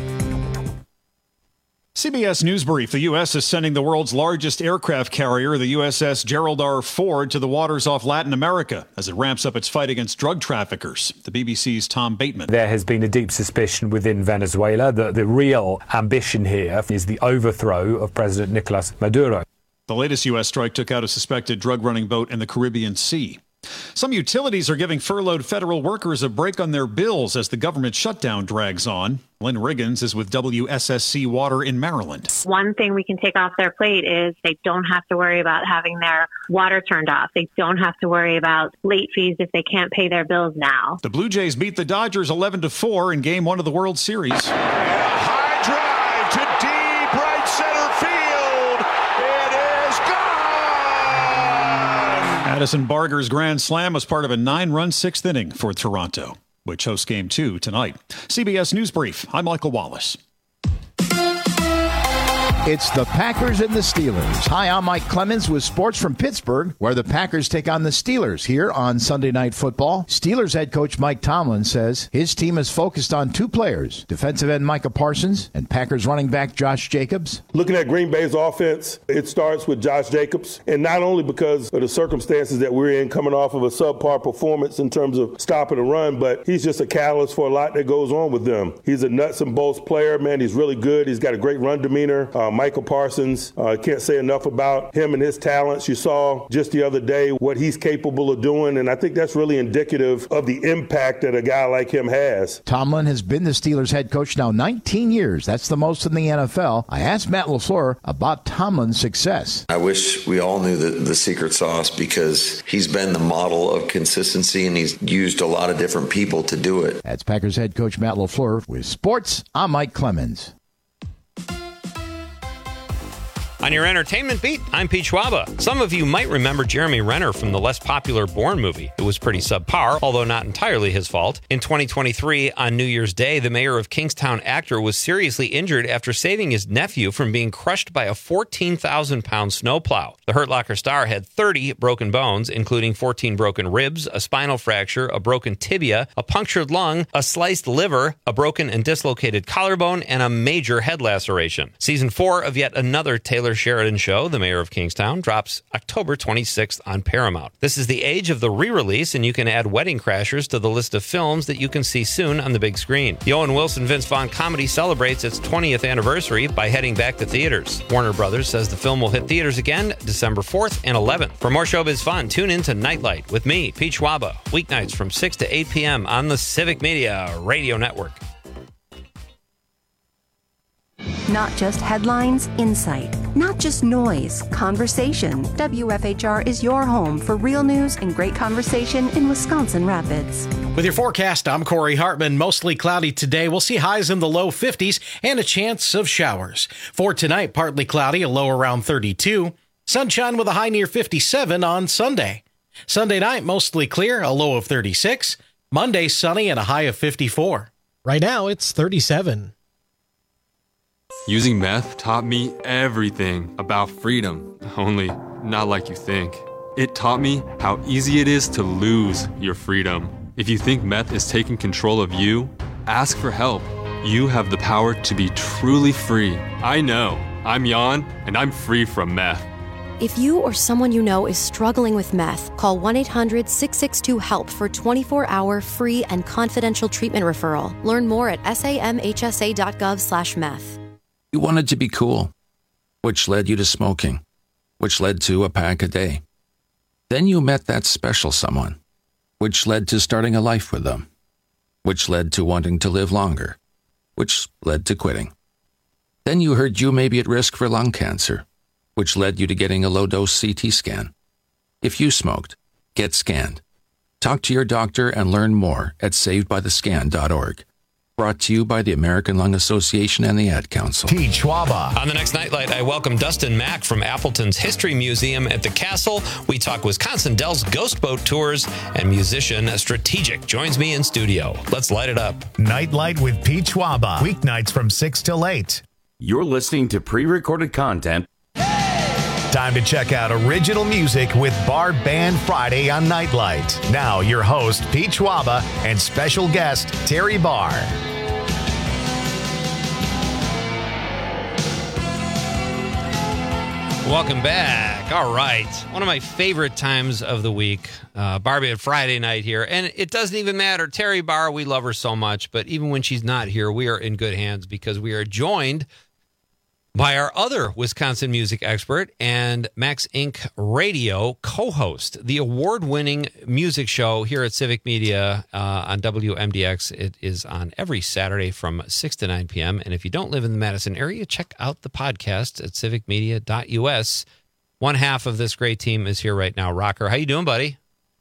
C B S News Brief. The U S is sending the world's largest aircraft carrier, the U S S Gerald R. Ford, to the waters off Latin America as it ramps up its fight against drug traffickers. The B B C's Tom Bateman. There has been a deep suspicion within Venezuela that the real ambition here is the overthrow of President Nicolas Maduro. The latest U S strike took out a suspected drug-running boat in the Caribbean Sea. Some utilities are giving furloughed federal workers a break on their bills as the government shutdown drags on. Lynn Riggins is with W S S C Water in Maryland. One thing we can take off their plate is they don't have to worry about having their water turned off. They don't have to worry about late fees if they can't pay their bills now. The Blue Jays beat the Dodgers eleven to four in Game one of the World Series. And a high drive to deep right center field. It is gone! Addison Barger's grand slam was part of a nine-run sixth inning for Toronto, which hosts Game two tonight. C B S News Brief. I'm Michael Wallace. It's the Packers and the Steelers. Hi, I'm Mike Clemens with sports from Pittsburgh, where the Packers take on the Steelers here on Sunday Night Football. Steelers head coach Mike Tomlin says his team is focused on two players, defensive end Micah Parsons and Packers running back Josh Jacobs. Looking at Green Bay's offense, it starts with Josh Jacobs, and not only because of the circumstances that we're in coming off of a subpar performance in terms of stopping a run, but he's just a catalyst for a lot that goes on with them. He's a nuts and bolts player, man. He's really good. He's got a great run demeanor. Um, Michael Parsons, I uh, can't say enough about him and his talents. You saw just the other day what he's capable of doing, and I think that's really indicative of the impact that a guy like him has. Tomlin has been the Steelers head coach now nineteen years. That's the most in the N F L. I asked Matt LaFleur about Tomlin's success. I wish we all knew the, the secret sauce because he's been the model of consistency, and he's used a lot of different people to do it. That's Packers head coach Matt LaFleur. With sports, I'm Mike Clemens. On your entertainment beat, I'm Pete Schwaba. Some of you might remember Jeremy Renner from the less popular Bourne movie. It was pretty subpar, although not entirely his fault. In twenty twenty-three, on New Year's Day, the mayor of Kingstown actor was seriously injured after saving his nephew from being crushed by a fourteen thousand pound snowplow. The Hurt Locker star had thirty broken bones, including fourteen broken ribs, a spinal fracture, a broken tibia, a punctured lung, a sliced liver, a broken and dislocated collarbone, and a major head laceration. Season four of yet another Taylor Sheridan show, The Mayor of Kingstown, drops October twenty-sixth on Paramount. This is the age of the re-release, and you can add Wedding Crashers to the list of films that you can see soon on the big screen. The Owen Wilson Vince Vaughn comedy celebrates its twentieth anniversary by heading back to theaters. Warner Brothers says the film will hit theaters again December fourth and eleventh. For more showbiz fun, tune in to Nightlight with me, Pete Schwaba, weeknights from six to eight p.m. on the Civic Media Radio Network. Not just headlines, insight. Not just noise, conversation. W F H R is your home for real news and great conversation in Wisconsin Rapids. With your forecast, I'm Corey Hartman. Mostly cloudy today. We'll see highs in the low fifties and a chance of showers. For tonight, partly cloudy, a low around thirty-two. Sunshine with a high near fifty-seven on Sunday. Sunday night, mostly clear, a low of thirty-six. Monday, sunny and a high of fifty-four. Right now, it's thirty-seven. Using meth taught me everything about freedom, only not like you think. It taught me how easy it is to lose your freedom. If you think meth is taking control of you, ask for help. You have the power to be truly free. I know. I'm Jan, and I'm free from meth. If you or someone you know is struggling with meth, call one eight hundred six six two HELP for twenty-four hour free and confidential treatment referral. Learn more at samhsa.gov slash meth. You wanted to be cool, which led you to smoking, which led to a pack a day. Then you met that special someone, which led to starting a life with them, which led to wanting to live longer, which led to quitting. Then you heard you may be at risk for lung cancer, which led you to getting a low-dose C T scan. If you smoked, get scanned. Talk to your doctor and learn more at saved by the scan dot org. Brought to you by the American Lung Association and the Ad Council. Pete Schwaba. On the next Nightlight, I welcome Dustin Mack from Appleton's History Museum at the Castle. We talk Wisconsin Dells Ghost Boat Tours, and musician Strategic joins me in studio. Let's light it up. Nightlight with Pete Schwaba. Weeknights from six till eight. You're listening to pre-recorded content. Time to check out original music with Bar Band Friday on Nightlight. Now, your host, Pete Schwaba, and special guest, Terry Barr. Welcome back. All right. One of my favorite times of the week, uh, Barbie at Friday night here. And it doesn't even matter. Terry Barr, we love her so much. But even when she's not here, we are in good hands because we are joined by our other Wisconsin music expert and Max Incorporated Radio co-host, the award-winning music show here at Civic Media uh, on W M D X. It is on every Saturday from six to nine p.m. And if you don't live in the Madison area, check out the podcast at civic media dot u s. One half of this great team is here right now. Rocker, how you doing, buddy?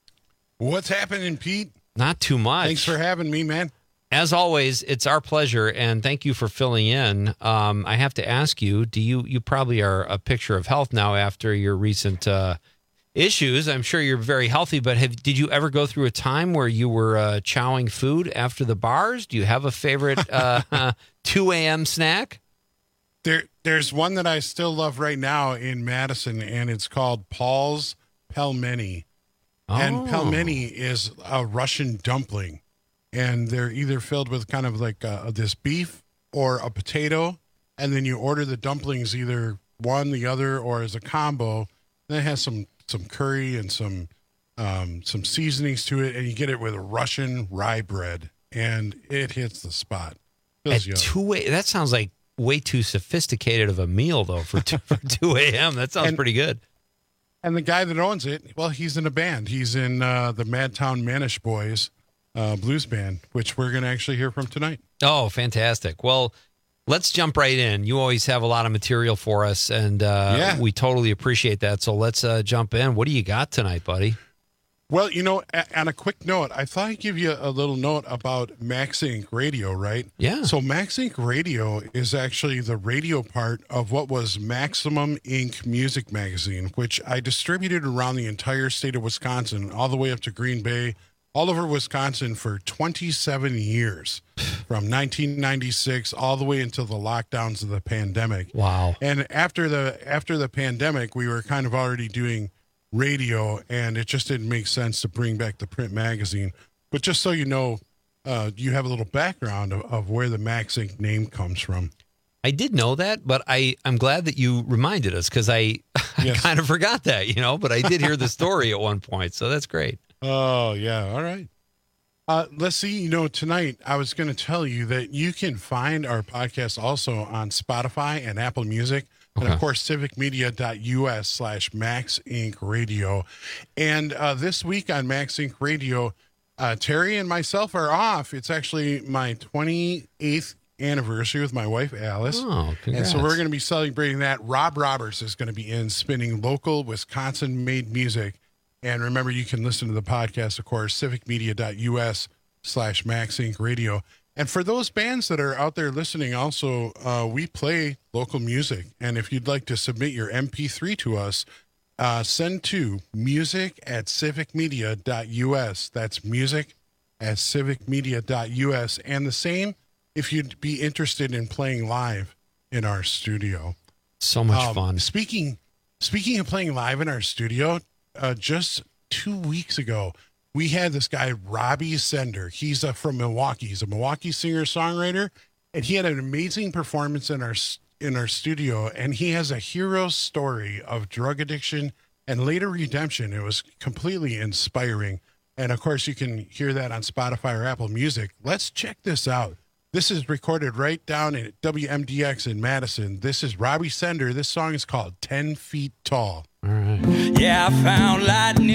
What's happening, Pete? Not too much. Thanks for having me, man. As always, it's our pleasure, and thank you for filling in. Um, I have to ask you, do you you probably are a picture of health now after your recent uh, issues. I'm sure you're very healthy, but have, did you ever go through a time where you were uh, chowing food after the bars? Do you have a favorite uh, two a.m. snack? There, There's one that I still love right now in Madison, and it's called Paul's Pelmeni. Oh. And pelmeni is a Russian dumpling. And they're either filled with kind of like uh, this beef or a potato, and then you order the dumplings either one, the other, or as a combo. And it has some some curry and some um, some seasonings to it, and you get it with a Russian rye bread, and it hits the spot. At two a, that sounds like way too sophisticated of a meal, though, for two, for two a.m. That sounds and, pretty good. And the guy that owns it, well, he's in a band. He's in uh, the Madtown Manish Boys. Uh, blues band, which we're going to actually hear from tonight. Oh, fantastic. Well, let's jump right in. You always have a lot of material for us, and uh, yeah. we totally appreciate that. So let's uh, jump in. What do you got tonight, buddy? Well, you know, a- on a quick note, I thought I'd give you a little note about Max Incorporated Radio, right? Yeah. So Max Incorporated Radio is actually the radio part of what was Maximum Incorporated Music Magazine, which I distributed around the entire state of Wisconsin, all the way up to Green Bay, all over Wisconsin for twenty-seven years, from nineteen ninety-six all the way until the lockdowns of the pandemic. Wow. And after the after the pandemic, we were kind of already doing radio, and it just didn't make sense to bring back the print magazine. But just so you know, uh, you have a little background of, of where the Max Incorporated name comes from. I did know that, but I, I'm glad that you reminded us because I, I Yes. kind of forgot that, you know, but I did hear the story at one point, so that's great. Oh, yeah. All right. Uh, let's see. You know, tonight I was going to tell you that you can find our podcast also on Spotify and Apple Music. And, of Okay. course, civic media dot u s slash Max Incorporated Radio. And uh, this week on Max Incorporated Radio, uh, Terry and myself are off. It's actually my twenty-eighth anniversary with my wife, Alice. Oh, and congrats. so we're going to be celebrating that. Rob Roberts is going to be in spinning local Wisconsin-made music. And remember, you can listen to the podcast, of course, civic media dot u s slash Max Incorporated Radio. And for those bands that are out there listening, also, uh, we play local music. And if you'd like to submit your M P three to us, uh, send to music at civic media dot u s. That's music at civic media dot u s. And the same if you'd be interested in playing live in our studio. So much Um, fun. Speaking, speaking of playing live in our studio, uh, just two weeks ago, we had this guy, Robbie Sender. He's uh, from Milwaukee. He's a Milwaukee singer-songwriter, and he had an amazing performance in our in our studio, and he has a hero story of drug addiction and later redemption. It was completely inspiring. And, of course, you can hear that on Spotify or Apple Music. Let's check this out. This is recorded right down at W M D X in Madison. This is Robbie Sender. This song is called ten feet Tall. All right. Yeah, I found lightning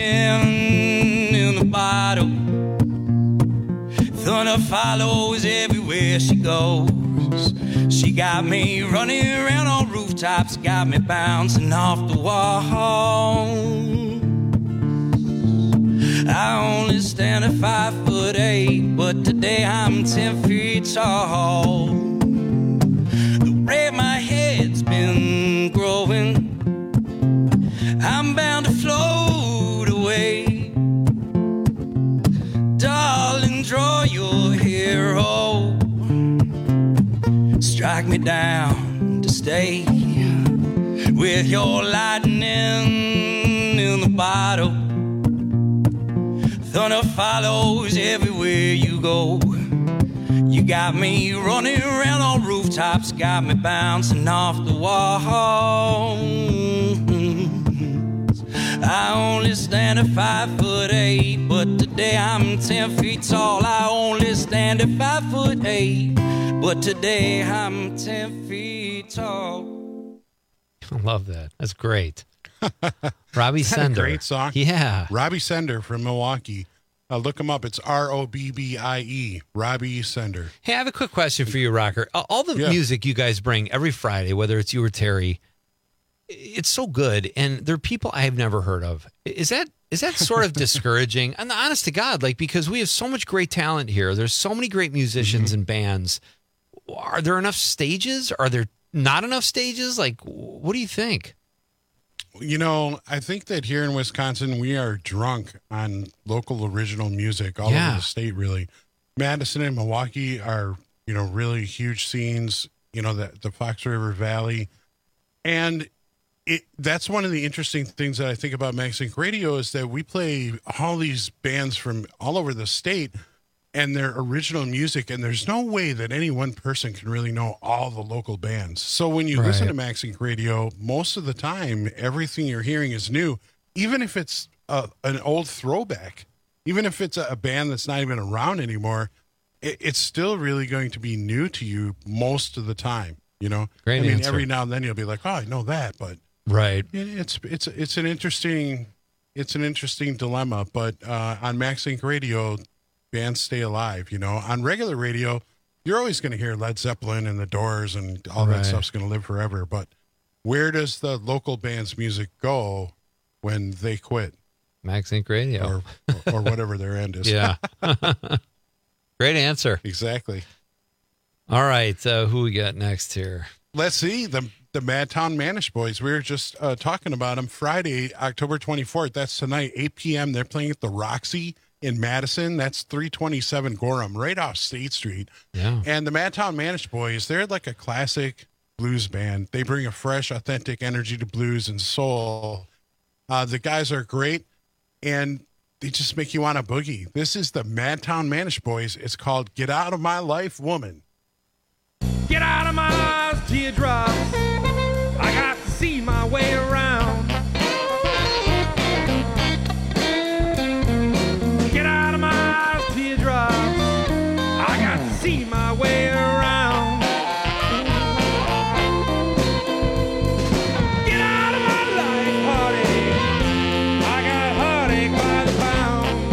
in the bottle. Thunder follows everywhere she goes. She got me running around on rooftops, got me bouncing off the wall. I only stand at five foot eight, but today I'm ten feet tall. The way my head's been growing, I'm bound to float away. Darling, draw your hero, strike me down to stay with your lightning in the bottle. Thunder follows everywhere you go. You got me running around on rooftops, got me bouncing off the walls. I only stand at five foot eight, but today I'm ten feet tall. I only stand at five foot eight, but today I'm ten feet tall. I love that. That's great. Robbie Isn't that a Sender. great song. Yeah. Robbie Sender from Milwaukee. Uh, look him up. It's R O B B I E. Robbie Sender. Hey, I have a quick question for you, Rocker. All the Yeah. music you guys bring every Friday, whether it's you or Terry, it's so good, and there are people I have never heard of. Is that is that sort of discouraging? And honest to God, like, because we have so much great talent here. There's so many great musicians Mm-hmm. and bands. Are there enough stages? Are there not enough stages? Like, what do you think? You know, I think that here in Wisconsin, we are drunk on local original music all Yeah. over the state, really. Madison and Milwaukee are, you know, really huge scenes, you know, the, the Fox River Valley. And it that's one of the interesting things that I think about MagSync Radio is that we play all these bands from all over the state and their original music, and there's no way that any one person can really know all the local bands. So when you listen to MagSync Radio, most of the time, everything you're hearing is new, even if it's a, an old throwback, even if it's a, a band that's not even around anymore, it, it's still really going to be new to you most of the time. You know, Great I mean, answer. every now and then you'll be like, "Oh, I know that," but Right. it- it's it's it's an interesting it's an interesting dilemma. But uh, on MagSync Radio, bands stay alive. You know, on regular radio, you're always going to hear Led Zeppelin and the Doors and all Right. that stuff's going to live forever. But where does the local band's music go when they quit? MagSync Radio. Or, or whatever their end is. Yeah. Great answer. Exactly. All right. Uh, who we got next here? Let's see the the Madtown Manish Boys. We were just uh, talking about them Friday, October twenty-fourth. That's tonight, eight p.m. They're playing at the Roxy in Madison. That's three twenty-seven Gorham, right off State Street. Yeah. And the Madtown Manish Boys, they're like a classic blues band. They bring a fresh, authentic energy to blues and soul. Uh, the guys are great, and they just make you want to boogie. This is the Madtown Manish Boys. It's called Get Out of My Life, Woman. Get out of my eyes, teardrops. I got to see my way around. Get out of my eyes, teardrops. I got to see my way around. Get out of my life, heartache. I got heartache by the pound.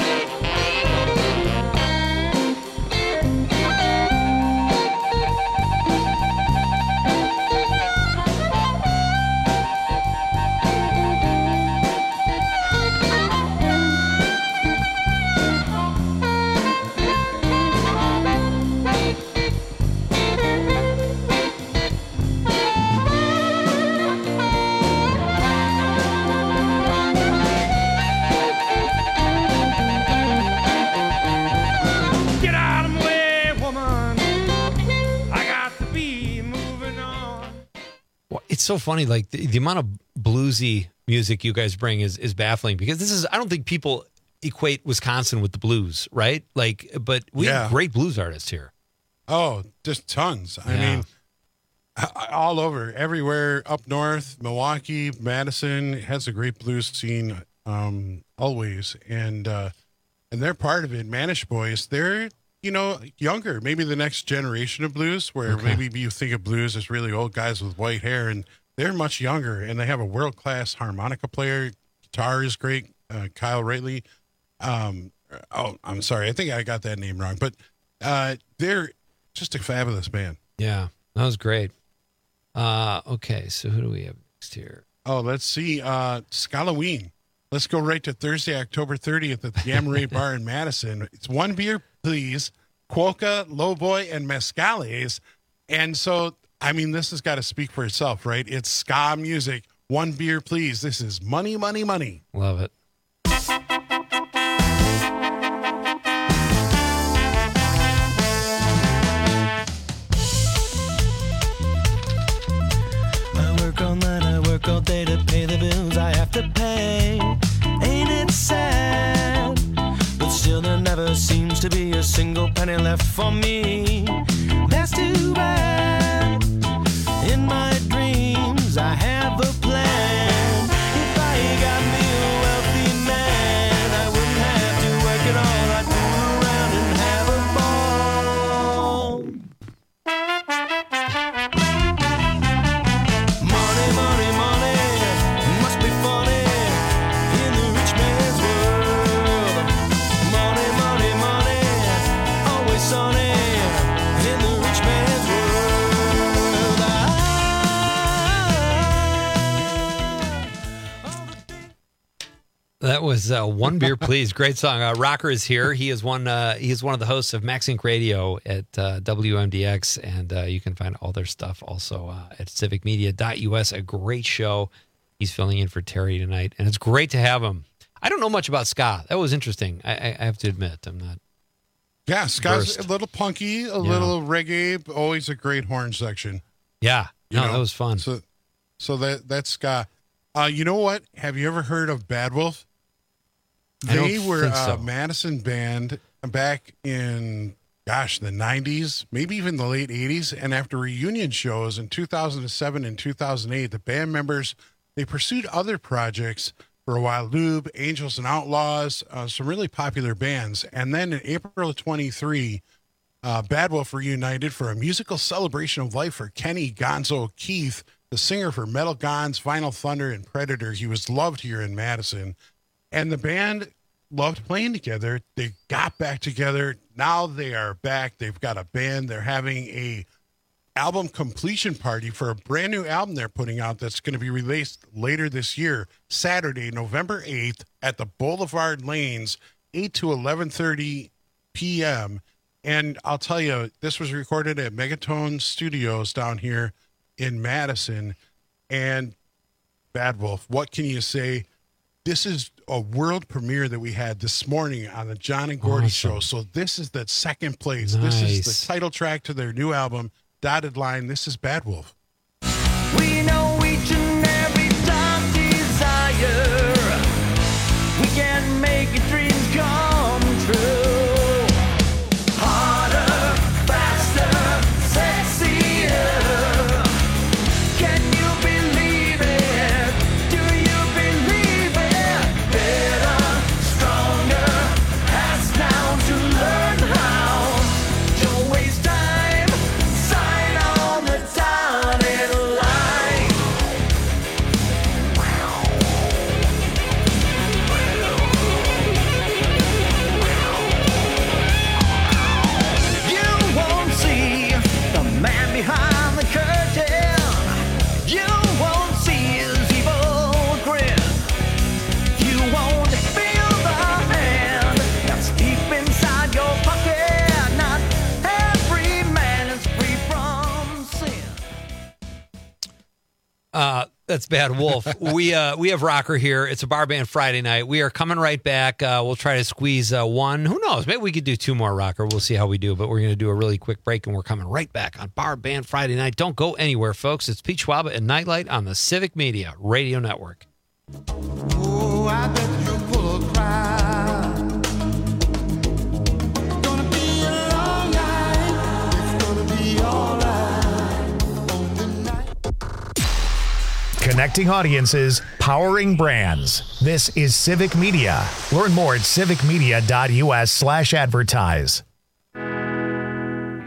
Get out of my way, woman. I got to be moving on. Well, it's so funny. Like the, the amount of bluesy music you guys bring is, is baffling because this is, I don't think people equate Wisconsin with the blues, right? Like, but we Yeah. have great blues artists here. Oh, just tons. I Yeah. mean, a- all over, everywhere up north, Milwaukee, Madison has a great blues scene, um, always. And, uh, and they're part of it. Manish Boys, they're, you know, younger, maybe the next generation of blues, where Okay. maybe you think of blues as really old guys with white hair, and they're much younger, and they have a world-class harmonica player. Guitar is great. Uh, Kyle Rately. Um, oh, I'm sorry. I think I got that name wrong, but, uh, they're just a fabulous band. Yeah, that was great. Uh, okay, so who do we have next here? Oh, let's see. Uh, Scalloween. Let's go right to Thursday, October thirtieth at the Gamma Ray Bar in Madison. It's One Beer, Please, Quokka, Lowboy, and Mescales. And so, I mean, this has got to speak for itself, right? It's ska music. One Beer, Please. This is Money, Money, Money. Love it. I work all night, I work all day to pay the bills I have to pay. Ain't it sad? But still there never seems to be a single penny left for me. That's too bad. In my dreams I have a plan. If I got me a wealthy man, I wouldn't have to work at all. I'd fool around and have a ball. Money, money, money, must be funny in the rich man's world. Money, money, money, always sunny in the rich man's world. That was uh, One Beer, Please. Great song. Uh, Rocker is here. He is one. Uh, he is one of the hosts of Max Inc Radio at uh, W M D X, and uh, you can find all their stuff also uh, at civic media dot U S. A great show. He's filling in for Terry tonight, and it's great to have him. I don't know much about ska. That was interesting. I, I, I have to admit, I'm not. Yeah, ska's versed. a little punky, a Yeah. little reggae, but always a great horn section. Yeah, You no, know, that was fun. So, so that that's ska. Uh, you know what? Have you ever heard of Bad Wolf? I don't They were think a so. Madison band back in, gosh, the nineties, maybe even the late eighties. And after reunion shows in two thousand seven and two thousand eight, the band members, they pursued other projects for a while. Lube, Angels and Outlaws, uh, some really popular bands. And then in April of twenty-three, uh, Bad Wolf reunited for a musical celebration of life for Kenny Gonzo Keith, the singer for Metal Gons, Vinyl Thunder, and Predator. He was loved here in Madison. And the band loved playing together. They got back together. Now they are back. They've got a band. They're having a album completion party for a brand new album they're putting out that's going to be released later this year, Saturday, November eighth at the Boulevard Lanes, eight to eleven thirty p.m. And I'll tell you, this was recorded at Megatone Studios down here in Madison. And Bad Wolf, what can you say? This is a world premiere that we had this morning on the John and Gordy Awesome. show. So this is the second place. This is Nice. the title track to their new album, Dotted Line. This is Bad Wolf. We know each and every dark desire. We can make your dreams come true. Harder, faster, sexier. Can you believe it? Do you believe it? Better, stronger, ask now to learn how. Don't waste time. Sign on the dotted line. You won't see the man behind the curtain. You won't see his evil grin. You won't feel the hand that's deep inside your pocket. Not every man is free from sin. Uh, that's Bad Wolf. we uh, we have Rocker here. It's a Bar Band Friday night. We are coming right back. Uh, we'll try to squeeze uh, one. Who knows? Maybe we could do two more, Rocker. We'll see how we do. But we're going to do a really quick break, and we're coming right back on Bar Band Friday night. Don't go anywhere, folks. It's Pete Schwaba and Nightlight on the Civic Media Radio Network. Oh, I bet you're full of pride. Gonna be a long night. It's gonna be alright. On the night. Connecting audiences, powering brands. This is Civic Media. Learn more at civic media dot U S slash advertise.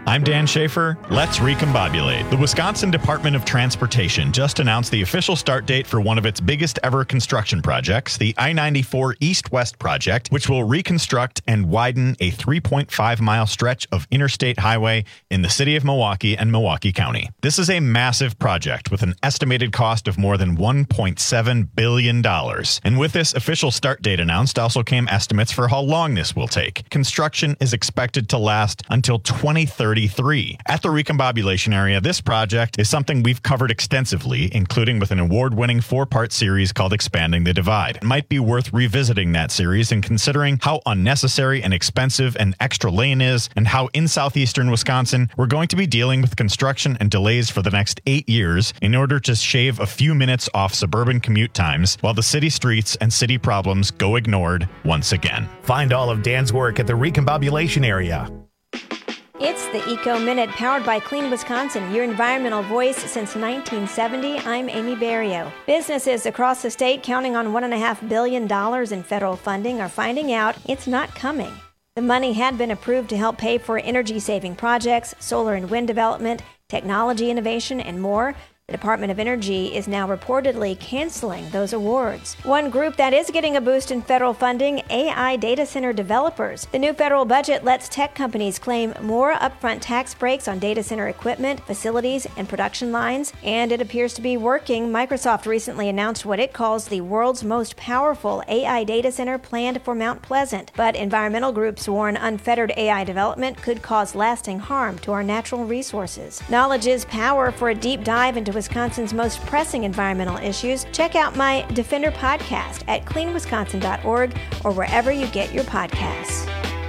I'm Dan Schaefer. Let's recombobulate. The Wisconsin Department of Transportation just announced the official start date for one of its biggest ever construction projects, the I ninety-four East-West project, which will reconstruct and widen a three point five mile stretch of interstate highway in the city of Milwaukee and Milwaukee County. This is a massive project with an estimated cost of more than one point seven billion dollars. And with this official start date announced also came estimates for how long this will take. Construction is expected to last until twenty thirty-three. At the recombobulation area, this project is something we've covered extensively, including with an award-winning four-part series called Expanding the Divide. It might be worth revisiting that series and considering how unnecessary and expensive an extra lane is, and how in southeastern Wisconsin we're going to be dealing with construction and delays for the next eight years in order to shave a few minutes off suburban commute times while the city streets and city problems go ignored once again. Find all of Dan's work at the recombobulation area. It's the Eco Minute, powered by Clean Wisconsin, your environmental voice since nineteen seventy. I'm Amy Barrio. Businesses across the state counting on one point five billion dollars in federal funding are finding out it's not coming. The money had been approved to help pay for energy-saving projects, solar and wind development, technology innovation, and more. The Department of Energy is now reportedly canceling those awards. One group that is getting a boost in federal funding, A I data center developers. The new federal budget lets tech companies claim more upfront tax breaks on data center equipment, facilities, and production lines, and it appears to be working. Microsoft recently announced what it calls the world's most powerful A I data center planned for Mount Pleasant. But environmental groups warn unfettered A I development could cause lasting harm to our natural resources. Knowledge is power. For a deep dive into Wisconsin's most pressing environmental issues, check out my Defender podcast at clean wisconsin dot org or wherever you get your podcasts.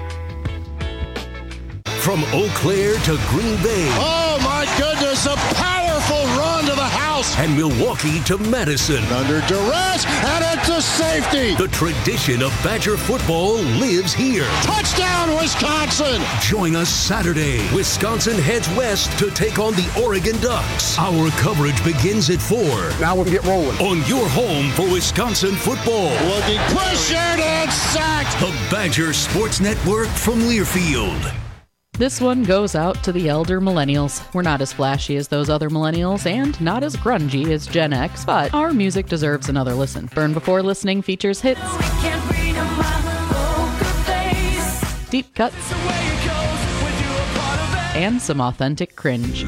From Eau Claire to Green Bay. Oh my goodness, a powerful run to the house. And Milwaukee to Madison. Under duress, and into safety. The tradition of Badger football lives here. Touchdown, Wisconsin! Join us Saturday. Wisconsin heads west to take on the Oregon Ducks. Our coverage begins at four. Now we'll get rolling. On your home for Wisconsin football. Looking pressured and sacked. The Badger Sports Network from Learfield. This one goes out to the elder millennials. We're not as flashy as those other millennials and not as grungy as Gen X, but our music deserves another listen. Burn Before Listening features hits, deep cuts, and some authentic cringe.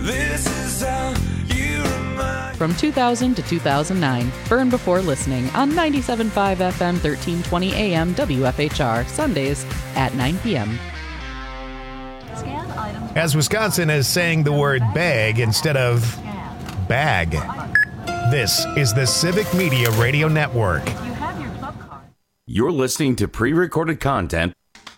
From two thousand to two thousand nine, Burn Before Listening on ninety-seven point five F M, thirteen twenty A M, W F H R, Sundays at nine p.m. As Wisconsin is saying the word bag instead of bag. This is the Civic Media Radio Network. You're listening to pre-recorded content.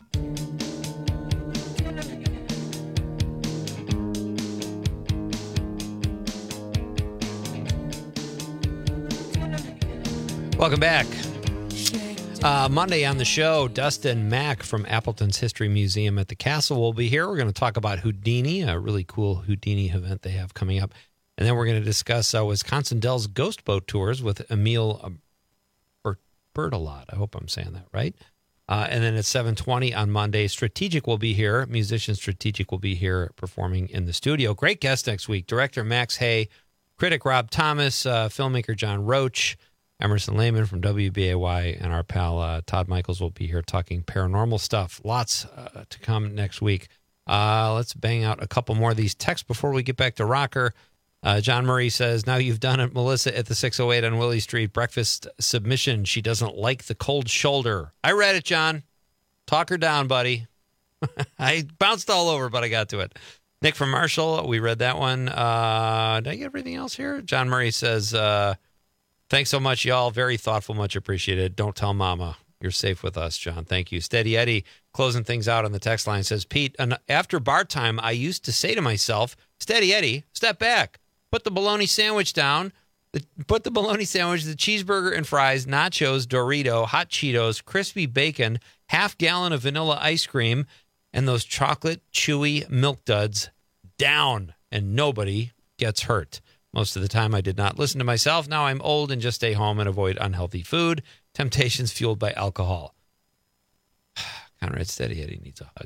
Welcome back. Uh, Monday on the show, Dustin Mack from Appleton's History Museum at the Castle will be here. We're going to talk about Houdini, a really cool Houdini event they have coming up. And then we're going to discuss uh, Wisconsin Dells Ghost Boat Tours with Emil uh, Bert- Bertolot. I hope I'm saying that right. Uh, and then at seven twenty on Monday, Strategic will be here. Musician Strategic will be here performing in the studio. Great guest next week. Director Max Hay, critic Rob Thomas, uh, filmmaker John Roach, Emerson Lehman from W B A Y, and our pal uh, Todd Michaels will be here talking paranormal stuff. Lots uh, to come next week. Uh, let's bang out a couple more of these texts before we get back to Rocker. Uh, John Murray says, now you've done it, Melissa, at the six oh eight on Willie Street. Breakfast submission. She doesn't like the cold shoulder. I read it, John. Talk her down, buddy. I bounced all over, but I got to it. Nick from Marshall, we read that one. Uh, did I get everything else here? John Murray says... Uh, Thanks so much, y'all. Very thoughtful, much appreciated. Don't tell Mama. You're safe with us, John. Thank you. Steady Eddie, closing things out on the text line, says, Pete, after bar time, I used to say to myself, Steady Eddie, step back. Put the bologna sandwich down. The, put the bologna sandwich, the cheeseburger and fries, nachos, Dorito, hot Cheetos, crispy bacon, half gallon of vanilla ice cream, and those chocolate chewy milk duds down, and nobody gets hurt. Most of the time, I did not listen to myself. Now I'm old and just stay home and avoid unhealthy food. Temptations fueled by alcohol. Conrad Steady Eddie needs a hug.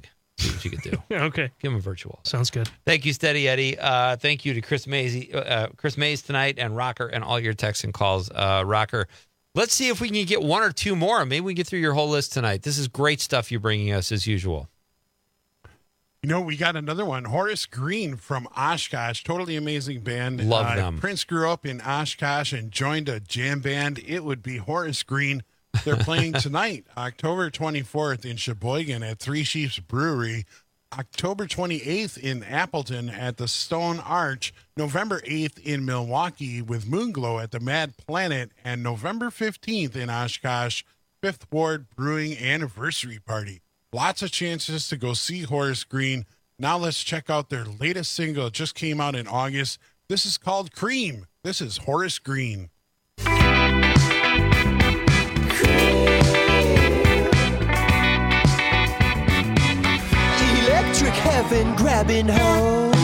See what you could do. Okay. Give him a virtual. Sounds good. Thank you, Steady Eddie. Uh, thank you to Chris Mays, uh, Chris Mays tonight, and Rocker, and all your texts and calls. Uh, Rocker, let's see if we can get one or two more. Maybe we can get through your whole list tonight. This is great stuff you're bringing us as usual. You know, we got another one. Horace Green from Oshkosh. Totally amazing band. Love uh, them. Prince grew up in Oshkosh and joined a jam band. It would be Horace Green. They're playing tonight, October twenty-fourth in Sheboygan at Three Sheeps Brewery. October twenty-eighth in Appleton at the Stone Arch. November eighth in Milwaukee with Moonglow at the Mad Planet. And November fifteenth in Oshkosh, Fifth Ward Brewing Anniversary Party. Lots of chances to go see Horace Green. Now let's check out their latest single. It just came out in August. This is called Cream. This is Horace Green. Electric heaven grabbing hold.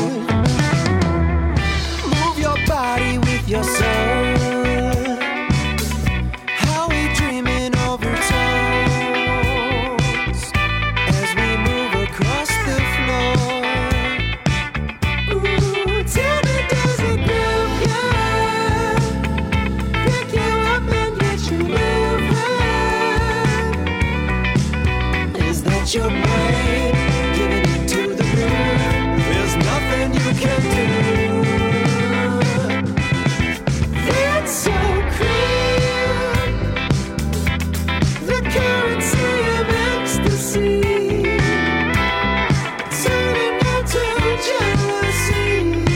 Move your body with your soul. How we dreaming over tones as we move across the floor. Ooh, tell me, does it move you? Pick you up and get you moving. Is that your brain? There's nothing you can do. It's so clear. The currency of ecstasy turning into jealousy.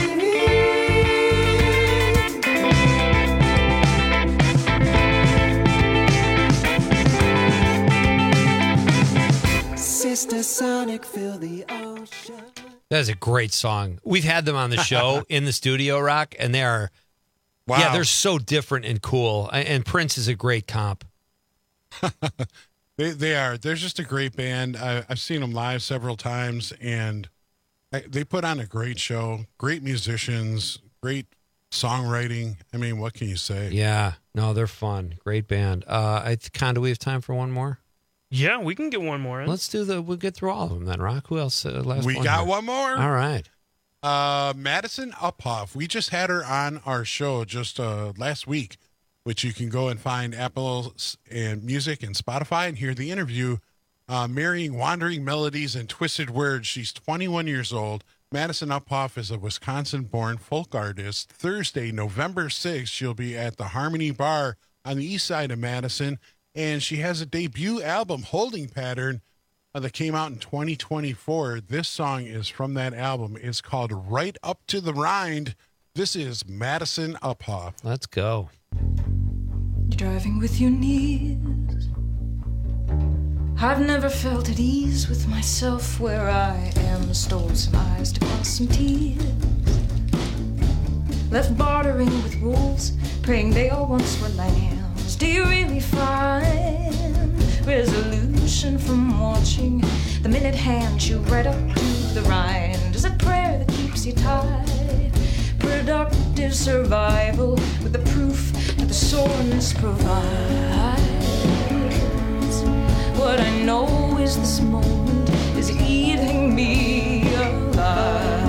Sister Sonic, fill the ocean. That is a great song. We've had them on the show in the studio, Rock, and they are, Wow. yeah, they're so different and cool. And Prince is a great comp. They they are. They're just a great band. I, I've seen them live several times, and I, they put on a great show. Great musicians, great songwriting. I mean, what can you say? Yeah, no, they're fun. Great band. Uh, I Con, do we have time for one more? Yeah, we can get one more in. Let's do the. We'll get through all of them then. Rock. Who else? Uh, last We one got here? one more. All right. Uh, Madison Uphoff. We just had her on our show just uh, last week, which you can go and find Apple and Music and Spotify and hear the interview. Uh, marrying wandering melodies and twisted words. She's twenty-one years old. Madison Uphoff is a Wisconsin-born folk artist. Thursday, November sixth, she'll be at the Harmony Bar on the east side of Madison. And she has a debut album, Holding Pattern, uh, that came out in twenty twenty-four. This song is from that album. It's called Right Up to the Rind. This is Madison Uphoff. Let's go. You're driving with your knees. I've never felt at ease with myself where I am. Stole some eyes to cross some T's. Left bartering with wolves, praying they all once were lambs. Do you really find resolution from watching the minute hand chew right up to the rind? Is it prayer that keeps you tied? Productive survival with the proof that the soreness provides. What I know is this moment is eating me alive.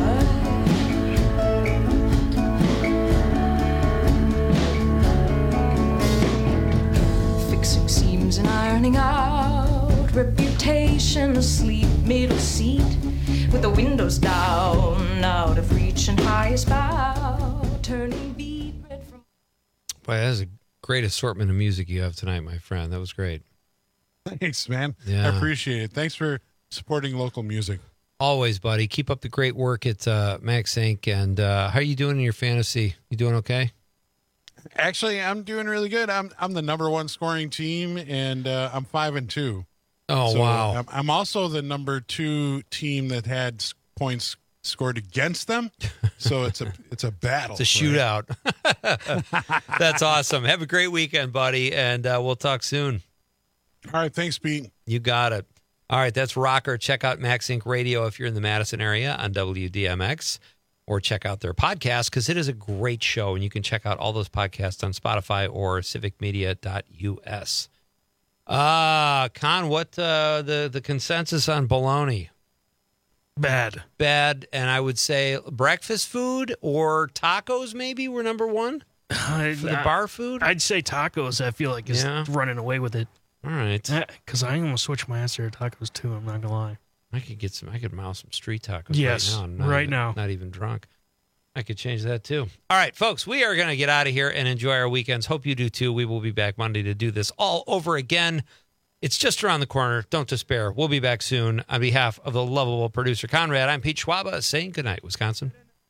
Fixing seams and ironing out, reputation asleep, middle seat with the windows down, out of reach and highest bow, turning beat red from. Boy, that is a great assortment of music you have tonight, my friend. That was great. Thanks, man. Yeah. I appreciate it. Thanks for supporting local music. Always, buddy. Keep up the great work at uh, Max Incorporated. And uh, how are you doing in your fantasy? You doing okay? Actually, I'm doing really good. I'm I'm the number one scoring team, and uh, I'm five and two. Oh, So, wow. I'm, I'm also the number two team that had s- points scored against them. So it's a it's a battle. It's a shootout. That's awesome. Have a great weekend, buddy, and uh, we'll talk soon. All right. Thanks, Pete. You got it. All right, that's Rocker. Check out Max Incorporated Radio if you're in the Madison area on W D M X, or check out their podcast because it is a great show, and you can check out all those podcasts on Spotify or civic media dot U S. Uh, Con, what uh, the, the consensus on baloney? Bad. Bad. And I would say breakfast food or tacos maybe were number one I, for the I, bar food. I'd say tacos. I feel like is Yeah. running away with it. All right. Because I almost switched my answer to tacos too. I'm not gonna lie. I could get some. I could mouse some street tacos Yes, right now. I'm not right even- now. Not even drunk. I could change that too. All right, folks, we are going to get out of here and enjoy our weekends. Hope you do too. We will be back Monday to do this all over again. It's just around the corner. Don't despair. We'll be back soon. On behalf of the lovable producer Conrad, I'm Pete Schwaba saying goodnight, Wisconsin.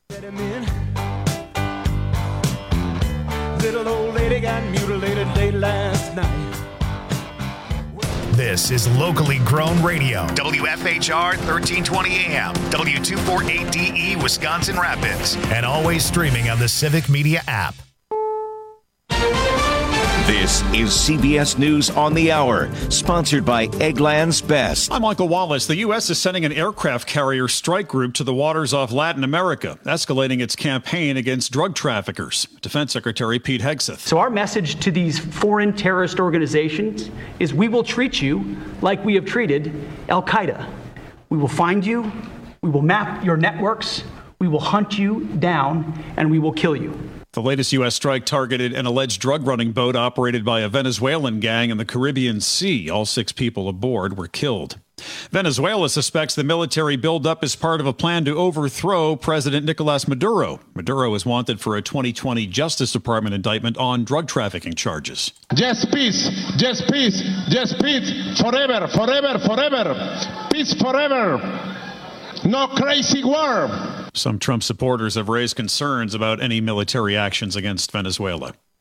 Little old lady got mutilated late last night. This is locally grown radio. W F H R thirteen twenty A M, W two forty-eight D E, Wisconsin Rapids, and always streaming on the Civic Media app. This is C B S News on the Hour, sponsored by Eggland's Best. I'm Michael Wallace. The U S is sending an aircraft carrier strike group to the waters off Latin America, escalating its campaign against drug traffickers. Defense Secretary Pete Hegseth. So our message to these foreign terrorist organizations is we will treat you like we have treated Al-Qaeda. We will find you, we will map your networks, we will hunt you down, and we will kill you. The latest U S strike targeted an alleged drug-running boat operated by a Venezuelan gang in the Caribbean Sea. All six people aboard were killed. Venezuela suspects the military buildup is part of a plan to overthrow President Nicolas Maduro. Maduro is wanted for a twenty twenty Justice Department indictment on drug trafficking charges. Just peace, just peace, just peace, forever, forever, forever. Peace forever. No crazy war. Some Trump supporters have raised concerns about any military actions against Venezuela.